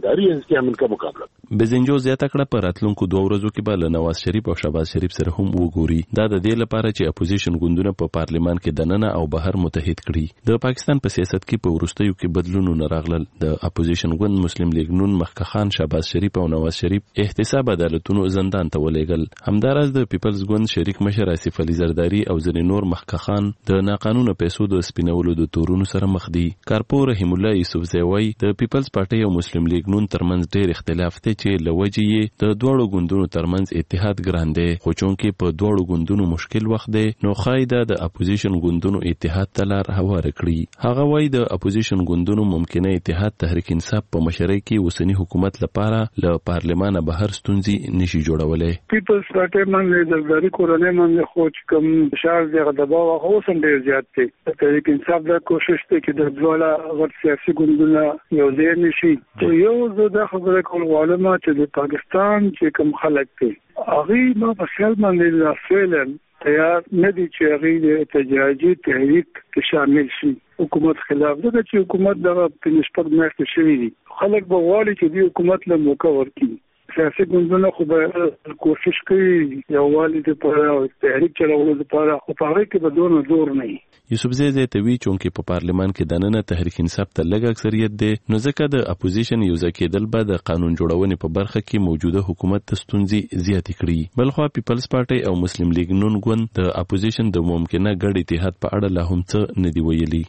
[SPEAKER 17] ونیسو.
[SPEAKER 22] بزنجو زیاته کړه په راتلونکو دوه ورځو کې به له نواز شریف او شهباز شریف سره هم وګوري. دا د دې لپاره چې اپوزیشن ګوندونه په پارلیمان کې دننه او بهر متحد کړي. د پاکستان په سیاست کې په وروستیو کې بدلونونه راغلل. د اپوزیشن ګوند مسلم لیگ نون مخکخان شهباز شریف او نواز شریف احتساب عدالتونو زندان ته ولېږل. همداراز د پیپلز ګوند شریک مشر آصف علي زرداری او ځینې نور مخکخان د ناقانونه پیسو د سپینولو د تورونو سره مخ دي. کارپور رحیم الله یوسفزی وايي د پیپلز پارټي او مسلم لیگ نون ترمنځ ډېر اختلاف دی چې لوجې یې د دوړو ګوندونو ترمنځ اتحاد ګران دی. خو چونکې په دوړو ګوندونو مشکل وخت دی نو خایده د اپوزیشن ګوندونو اتحاد ته لار هواره کړي. هغه وايي د اپوزیشن ګوندونو ممکنه اتحاد تحریک انصاف په مشرۍ کې اوسنی حکومت لپاره له پارلمانه بهر ستونزې نشي جوړولای.
[SPEAKER 18] پیپلز پارټي باندې د زرداری کورنۍ باندې خو چې کوم فشار دغه دباو هغه هم ډېر زیات دی. تحریک انصاف دا کوشش کوي چې د ډول غټ سیاسي ګوندونه یو ځای نشي. یو زه دا خبره کوم غواړم چې د پاکستان چې کوم خلک دي هغه ما په خیال باندې د فعلن تیار نه دي چې هغه د احتجاجي تحریک کې شامل شي حکومت خلاف. دا چې حکومت دغه په نسبت میاشتې شوی دي خلک به غواړي چې د حکومت له موقع ورکړي. سیاسي ګوندونه خو به کوشش کوي یووالي لپاره او تحریک چلولو لپاره خو په هغه کې به دونه زور نه وي.
[SPEAKER 22] یوسفزی زیاتوي چونکې په پارلمان کې دننه تحریک انصاف ته لږ اکثریت دی نو ځکه د اپوزیشن یو ځای کېدل به د قانون جوړونې په برخه کې موجوده حکومت ته ستونزې زیاتې کړي. بلخوا پیپلز پارټي او مسلم لیگ نون ګوند د اپوزیشن د ممکنه ګډ اتحاد په اړه لا هم څه نه دی ویلي.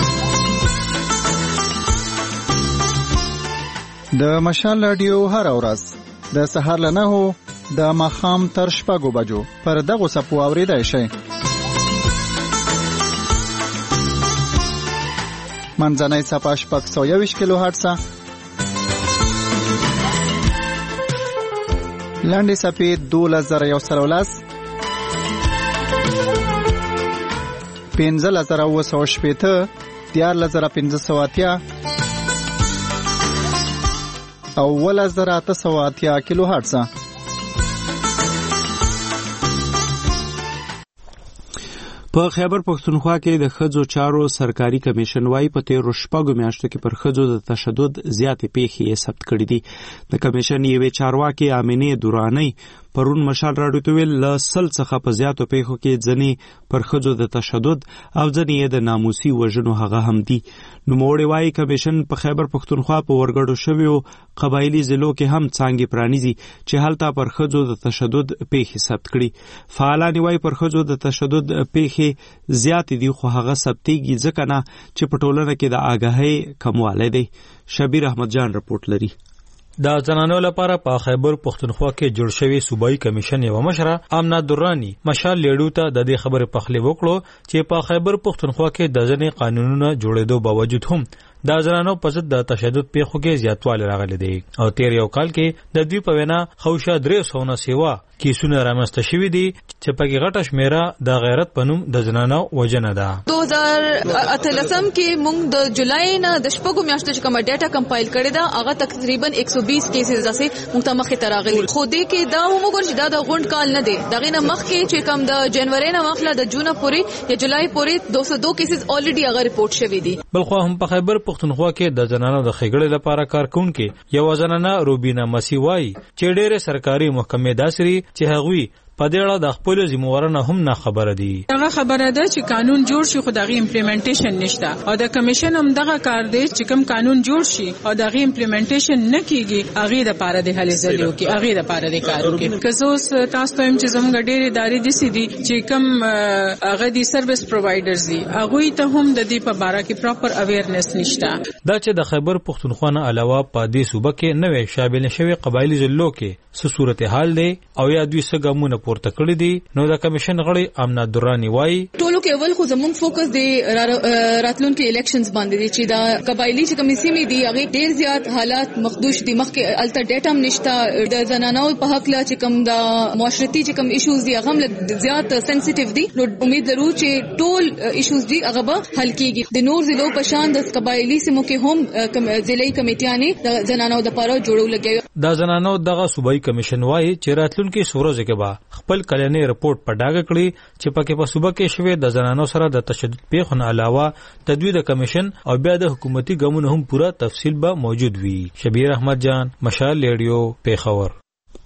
[SPEAKER 21] د مشال رادیو هر ورځ د سهار له نهو د ماښام تر شپږو بجو پر دغو څپو اورېدای شئ. منځنۍ څپه شپږ سوه یوویشت کیلو هرټزه، لنډې څپې دولس زره یو سل او لس، پنځلس زره اووه سوه شپېته، دیارلس زره پنځه سوه اتیا او اوولس زره اته سوه اتیا کیلو هرټزه.
[SPEAKER 1] په خیبر پښتونخوا کې د ښځو چارو سرکاري کمیشن وايي په تیرو شپږو میاشتو کې پر ښځو د تشدد زیاتې پیښې یې ثبت کړي دي. د کمیشن یوې چارواکې آمینې درانۍ پرون مشال راډیو ته ویل له سل څخه په زیاتو پیښو کې ځینې پر ښځو د تشدد او ځینې یې د ناموسي وژنو هغه هم دي. نوموړی وايي کمیشن په خیبر پښتونخوا په ورګړو شویو قبایلي ضلعو کې هم څانګې پرانیزي چې هلته پر ښځو د تشدد پیښې ثبت کړي. فعالان وايي پر ښځو د تشدد پیښې زیاتې دي خو هغه ثبتېږي ځکه نه چې په ټولنه کې د آګاهۍ کموالی دی. شبیر احمد جان رپورټ لري.
[SPEAKER 19] د زنانو لپاره په خیبر پښتونخوا کې جوړ شوی صوبایي کمیشن یو مشره امنا درانی مشال لیډو ته د دې خبرې پخلی وکړو چې په خیبر پښتونخوا کې د ځینې قانونونو جوړېدو باوجود هم د زنانو په ضد د تشدد پیښو کې زیاتوالی راغلی دی او تیر یو کال کې د دوی په وینا خوشه درې سوه نه سیوا کیسونه رامنځته شوي دي چې پکې غټه شمیره د غیرت په نوم د زنانو وژنه ده.
[SPEAKER 20] دو هزار اتلسم کې موږ د جولای نه د شپږو میاشتو چې کومه ډیټا کمپایل کړې ده هغه تقریبا ایک سو بیس کیسز داسې موږ ته مخې ته راغلي. خو دې کې دا هم وګورئ چې دا د غونډ کال نه دی. دغې نه مخکې چې کوم د جنوري نه مخله د جون پورې یا جولای پورې دو سو دو کیسز الریډي هغه رپورټ شوي دي.
[SPEAKER 19] بلخوا هم په خیبر پښتونخوا کې د زنانو د ښېګړې لپاره کارکونکې یوه زنانه روبینا مسیح وایي چې ډېرې سرکاري محکمې داسې دي چې هغوی په دې اړه د خپل ذمہوارانو هم نه خبره دي.
[SPEAKER 23] دغه خبره ده چې قانون جوړ شي خو دغه امپلیمنټیشن نشته او د کمیشن هم دغه کار دی چې کوم قانون جوړ شي او دغه امپلیمنټیشن نه کیږي هغه د پاره د هلې ځلیو کې هغه د پاره د کارو کې کزوس تاسو ته هم چې زموږ ډېرې ادارې دي سي دي چې کوم هغه دي سرویس پرووایډرز دي هغه ته هم د دې په باره کې پراپر اویرنس نشته.
[SPEAKER 19] دا چې د خیبر پښتونخوا نه علاوه په دې صوبه کې نوې شامل شوی قبایلی ضلعو کې څه صورتحال دی او یا دوی څه ګامونه پورته کړی دي. نو د کمیشن غړي امنا درانی وایي
[SPEAKER 20] ټولو کې اول خو زموږ فوکس دی راتلونکو الیکشنز باندې دي چې دا قبایلی چې کومې سیمې دي هغه ډیر زیات حالات مخدوش دي. مخکې الته ډیټا هم نشته د زنانو په حق لا چې کوم د معاشرتي چې کوم ایشوز دي هغه هم زیات سنسټیو دي. نو امید لرو چې ټول ایشوز دي هغه به حل کیږي. د نور ضلعو په شان د قبایلی سیمو کې هم ضلعي کمیټیانې د زنانو د لپاره جوړول لګي.
[SPEAKER 19] دا زنانو دغه صوبایي کمیشن وایي چې راتلونکي سورزه کې به خپل کلنی رپورت په ډاګه کړي چې پکې په صوبه کې شوی د زنانو سره د تشدد پیښو نه علاوه تدوید کمیشن او بیا د حکومتي ګامونو هم پوره تفصیل به موجود وي. شبیر احمد جان، مشال ریډیو، پیښور.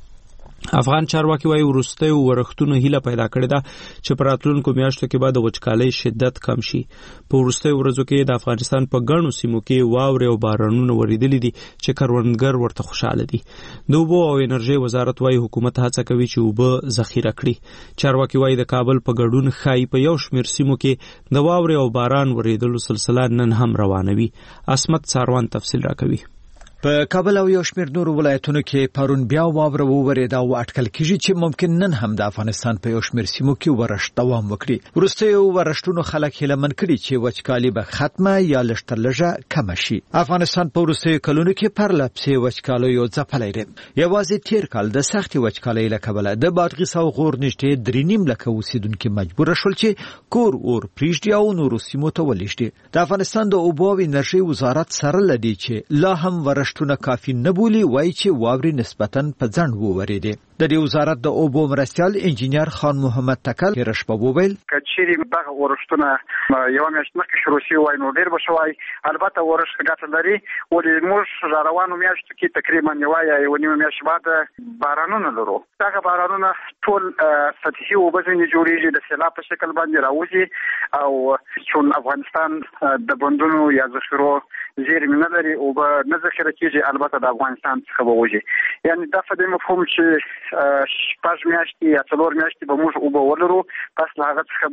[SPEAKER 19] افغان چارواکي وايي ورستۍ ورښتونو هیله پیدا کړې ده چې په راتلونکو میاشتو کې به د وچکالۍ شدت کم شي. په ورستۍ ورځو کې د افغانستان په ګڼو سیمو کې واورې او بارانونه وریدلي دي چې کروندګر ورته خوشاله دي. د اوبو او انرژۍ وزارت وايي حکومت هڅه کوي چې اوبه ذخیره کړي. چارواکي وايي د کابل په ګډون ښایي په یو شمېر سیمو کې د واورې او باران وریدلو سلسله نن هم روانه وي. عصمت ساروان تفصیل راکوي.
[SPEAKER 10] په کابل او یو شمېر نورو ولایتونو کې پرون بیا واوره وورېده او اټکل کېږي چې ممکن نن هم د افغانستان په یو شمېر سیمو کې ورښت دوام وکړي. وروستیو ورښتونو خلک هیلهمن کړي چې وچکالي به ختمه یا لږ تر لږه کمه شي. افغانستان په وروستیو کلونو کې پرله پسې وچکالیو ځپلی دی. یوازې تیر کال د سختې وچکالۍ له کبله د بادغیس او غور نږدې درې نیم لکه اوسېدونکي مجبوره شول چې کور اور پرېږدي او نورو سیمو ته ولېږدي. د افغانستان د اوبو او انرژۍ وزارت سره له دې چې لا هم ورښت ورښتونه کافي نه بولي، وایي چې واورې نسبتاً په ځنډ وورېدې. د دې وزارت د اوبو مرستیال انجینر خان محمد تکل تېره شپه وویل
[SPEAKER 3] که چیرې دغه ورښتونه یوه میاشت مخکې شروع شوي وای نو ډېر به ښه وای. البته ورښت ګټه لري، ولې موږ را روانو میاشتو کې تقریبا یوه یا یوه نیمه میاشت بعد بارانونه لرو. دغه بارانونه ټول سطحي اوبه ځینې جوړېږي، د سیلاب په شکل باندې راوځي، او چون افغانستان د بندونو یا ذخیرو زیرمې نه لري، اوبه نه ذخیره کېږي، البته د افغانستان څخه به وځي. یعنې دا په دې مفهوم چې شپږ میاشتې یا څلور میاشتې به موږ اوبه ولرو، پس له هغه څخه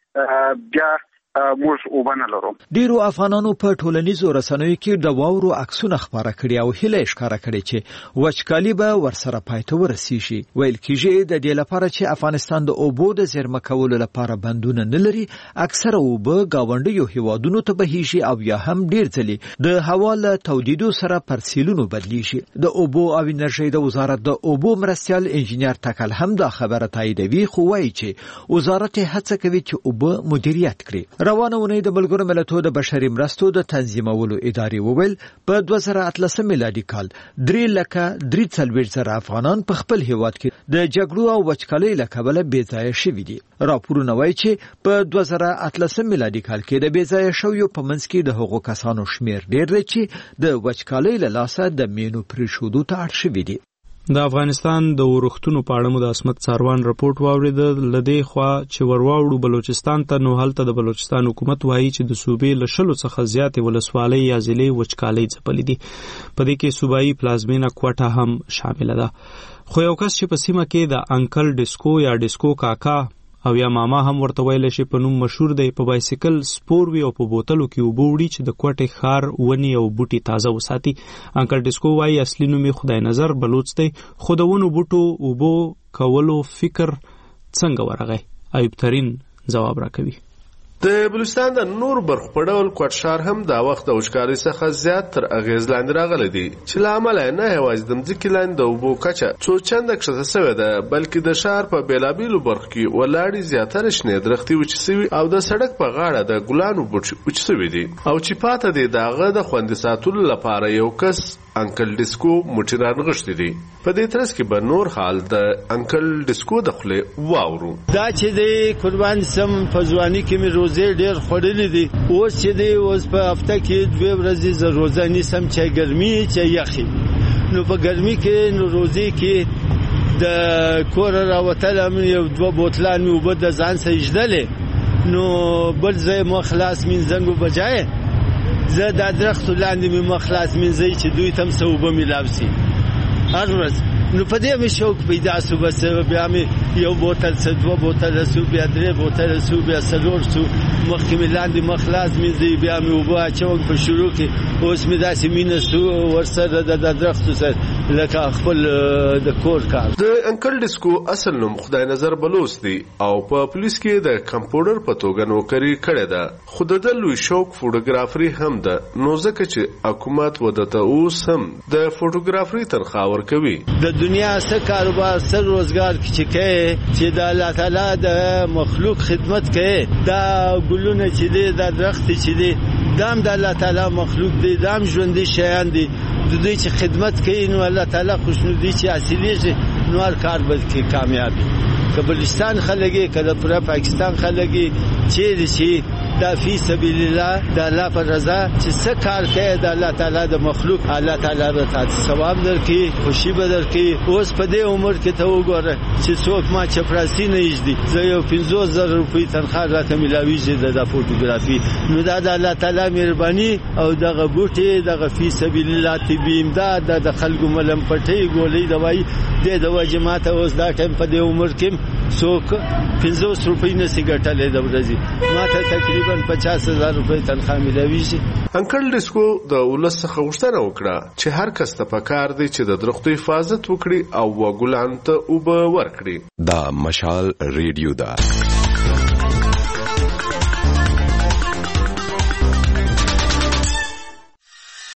[SPEAKER 3] به بیا موږ اوبه نه لرو.
[SPEAKER 10] ډیرو افغانانو په ټولنیزو رسنیو کې د واورو عکسونه خپاره کړي او هیله یې ښکاره کړې چې وچکالي به ورسره پای ته ورسیږي. ویل کېږي د دې لپاره چې افغانستان د اوبو د زیرمه کولو لپاره بندونه نه لري، اکثره اوبه ګاونډیو هیوادونو ته بهیږي او یا هم ډیر ځلې د هوا له تودیدو سره پر سیلونو بدلیږي. د اوبو او انرژۍ د وزارت د اوبو مرستیال انجینر تکل هم دا خبره تاییدوي، خو وایي چې وزارت هڅه کوي چې اوبه مدیریت کړي. روانه اونۍ د ملګرو ملتونو د بشري مرستو د تنظیمولو ادارې وویل په دوه زره اتلسم میلادي کال درې لکه درې څلوېښت زره افغانان په خپل هیواد کې د جګړو او وچکالۍ له کبله بې ځایه شوي دي. راپورونه وایي چې په دوه زره اتلسم میلادي کال کې د بې ځایه شویو په منځ کې د هغو کسانو شمېر ډېر دی چې د وچکالۍ له لاسه د مینو پرېښودو ته اړ شوي دي.
[SPEAKER 1] د افغانستان د ورښتونو په اړه مو د عصمت ساروان رپورټ واورېده. له دې خوا چې ورواوړو بلوچستان ته، نو هلته د بلوچستان حکومت وایي چې د صوبې له شلو څخه زیاتې ولسوالۍ یا ضلعې وچکالۍ ځپلې دي. په دې کې صوبایي پلازمینه کوټه هم شامله ده. خو یو کس چې په سیمه کې د انکل ډیسکو یا ډیسکو کاکا او یا ماما هم ورته ویل شي په نوم مشهور دی، په بایسیکل سپور وي او په بوتلو کې اوبه وړي چې د کوټې ښار ونې او بوټي تازه وساتي. انکل ډیسکو وایي اصلي نوم یې خدای نظر بلوچ دی، خو د ونو بوټو اوبو کولو فکر څنګه ورغی؟ ایوب ترین ځواب راکوي.
[SPEAKER 11] د بلوچستان د نور برخو په ډول کوټ ښار هم دا وخت د وچکالۍ څخه زیات تر اغېز لاندې راغلی دی، چې له امله یې نه یوازې د مځکې لاندې د اوبو کچه څو چنده کښته سوې ده، بلکې د ښار په بېلابېلو برخو کې ولاړې زیاتره شنې درختې وچې سوي او د سړک په غاړه د ګلانو بوټي وچ سوي دي، او چې پاته دی د هغه د خوندي ساتلو لپاره یو کس انکل ډیسکو موټي رانغښتي دي. په دې ترڅ کې به نور حال د انکل ډیسکو د خولې واورو.
[SPEAKER 4] دا چې دی قربان سم په ځواني کې مې روزې ډېر خوړلې دي، اوس چې دی اوس په هفته کې دوې ورځې زه روزه نیسم، چې ګرمي چې یخي. نو په ګرمي کې نو روزې کې د کوره راوتلم، یو دوه بوتلان مې اوبه د ځان سره ایږدلې، نو بل ځای مو خلاص مینځنګ وبجایې زه دا درختو لاندې مې مخ خلاص مینځئ چې دوی ته هم څه اوبه میلاو شي هر ورځ. نو په دې مې شوق پیدا شو، بس بیا مې یو بوتل څه دوه بوتله شو، بیا درې بوتله شو، بیا څلور شو، مخکې مې لاندې مخ خلاص مینځئ، بیا مې اوبه اچوم په شروع کې. اوس مې داسې مینه شو ورسره د درختو سره لکه خپل د کور کار.
[SPEAKER 5] د انکل ډیسکو اصل نوم خدای نظر بلوچ دی او په پولیس کې د کمپاونډر په توګه نوکری کړې ده، خو د لوی شوق فوټوګرافري هم ده، نو ځکه چې حکومت ودته اوس هم د فوټوګرافري تنخواه ورکوي.
[SPEAKER 4] د دنیا څه کاروبار څه روزګار چې کوي چې د الله تعالی د مخلوق خدمت کوي، دا ګلونه چې دی دا درخت چې دی دام د الله تعالی مخلوق دی، دام ژوندي شیان دي، د دوی چې خدمت کوي نو الله تعالی خوشنودي چې حاصلېږي نو هر کار به کې کامیابي. که بلوچستان خلګي که د پوره پاکستان خلګي چیرې چې دا فی سبیل الله د الله پر رضا چې څه کار کوي د الله تعالی د مخلوق، الله تعالی به تاسو ثواب درکړي، خوشي به درکړي. اوس په دې عمر کې ته وګوره چې څوک ما چپراسی نه ایږدي، زه یو پنځوس زره روپۍ تنخواه راته میلاویږي د فوټوګرافي، نو دا د الله تعالی مهرباني او دغه بوټي دغه فی سبیل الله طبي امداد د خلکو ملم پټي ګولۍ دوايي د د وجماعت اوس دا ټیم په دې عمر کې څوک پنځوس روپۍ نشي ګټلې د ورځې، ماته تقریبا پچاس هزار روپۍ تنخواه میلاویږي.
[SPEAKER 5] انکل ډیسکو د ولس څخه غوښتنه وکړه چې هر کس ته پکار دی چې د درختو حفاظت وکړي او وګلان ته اوبه ورکړي.
[SPEAKER 6] دا مشال ریډیو ده.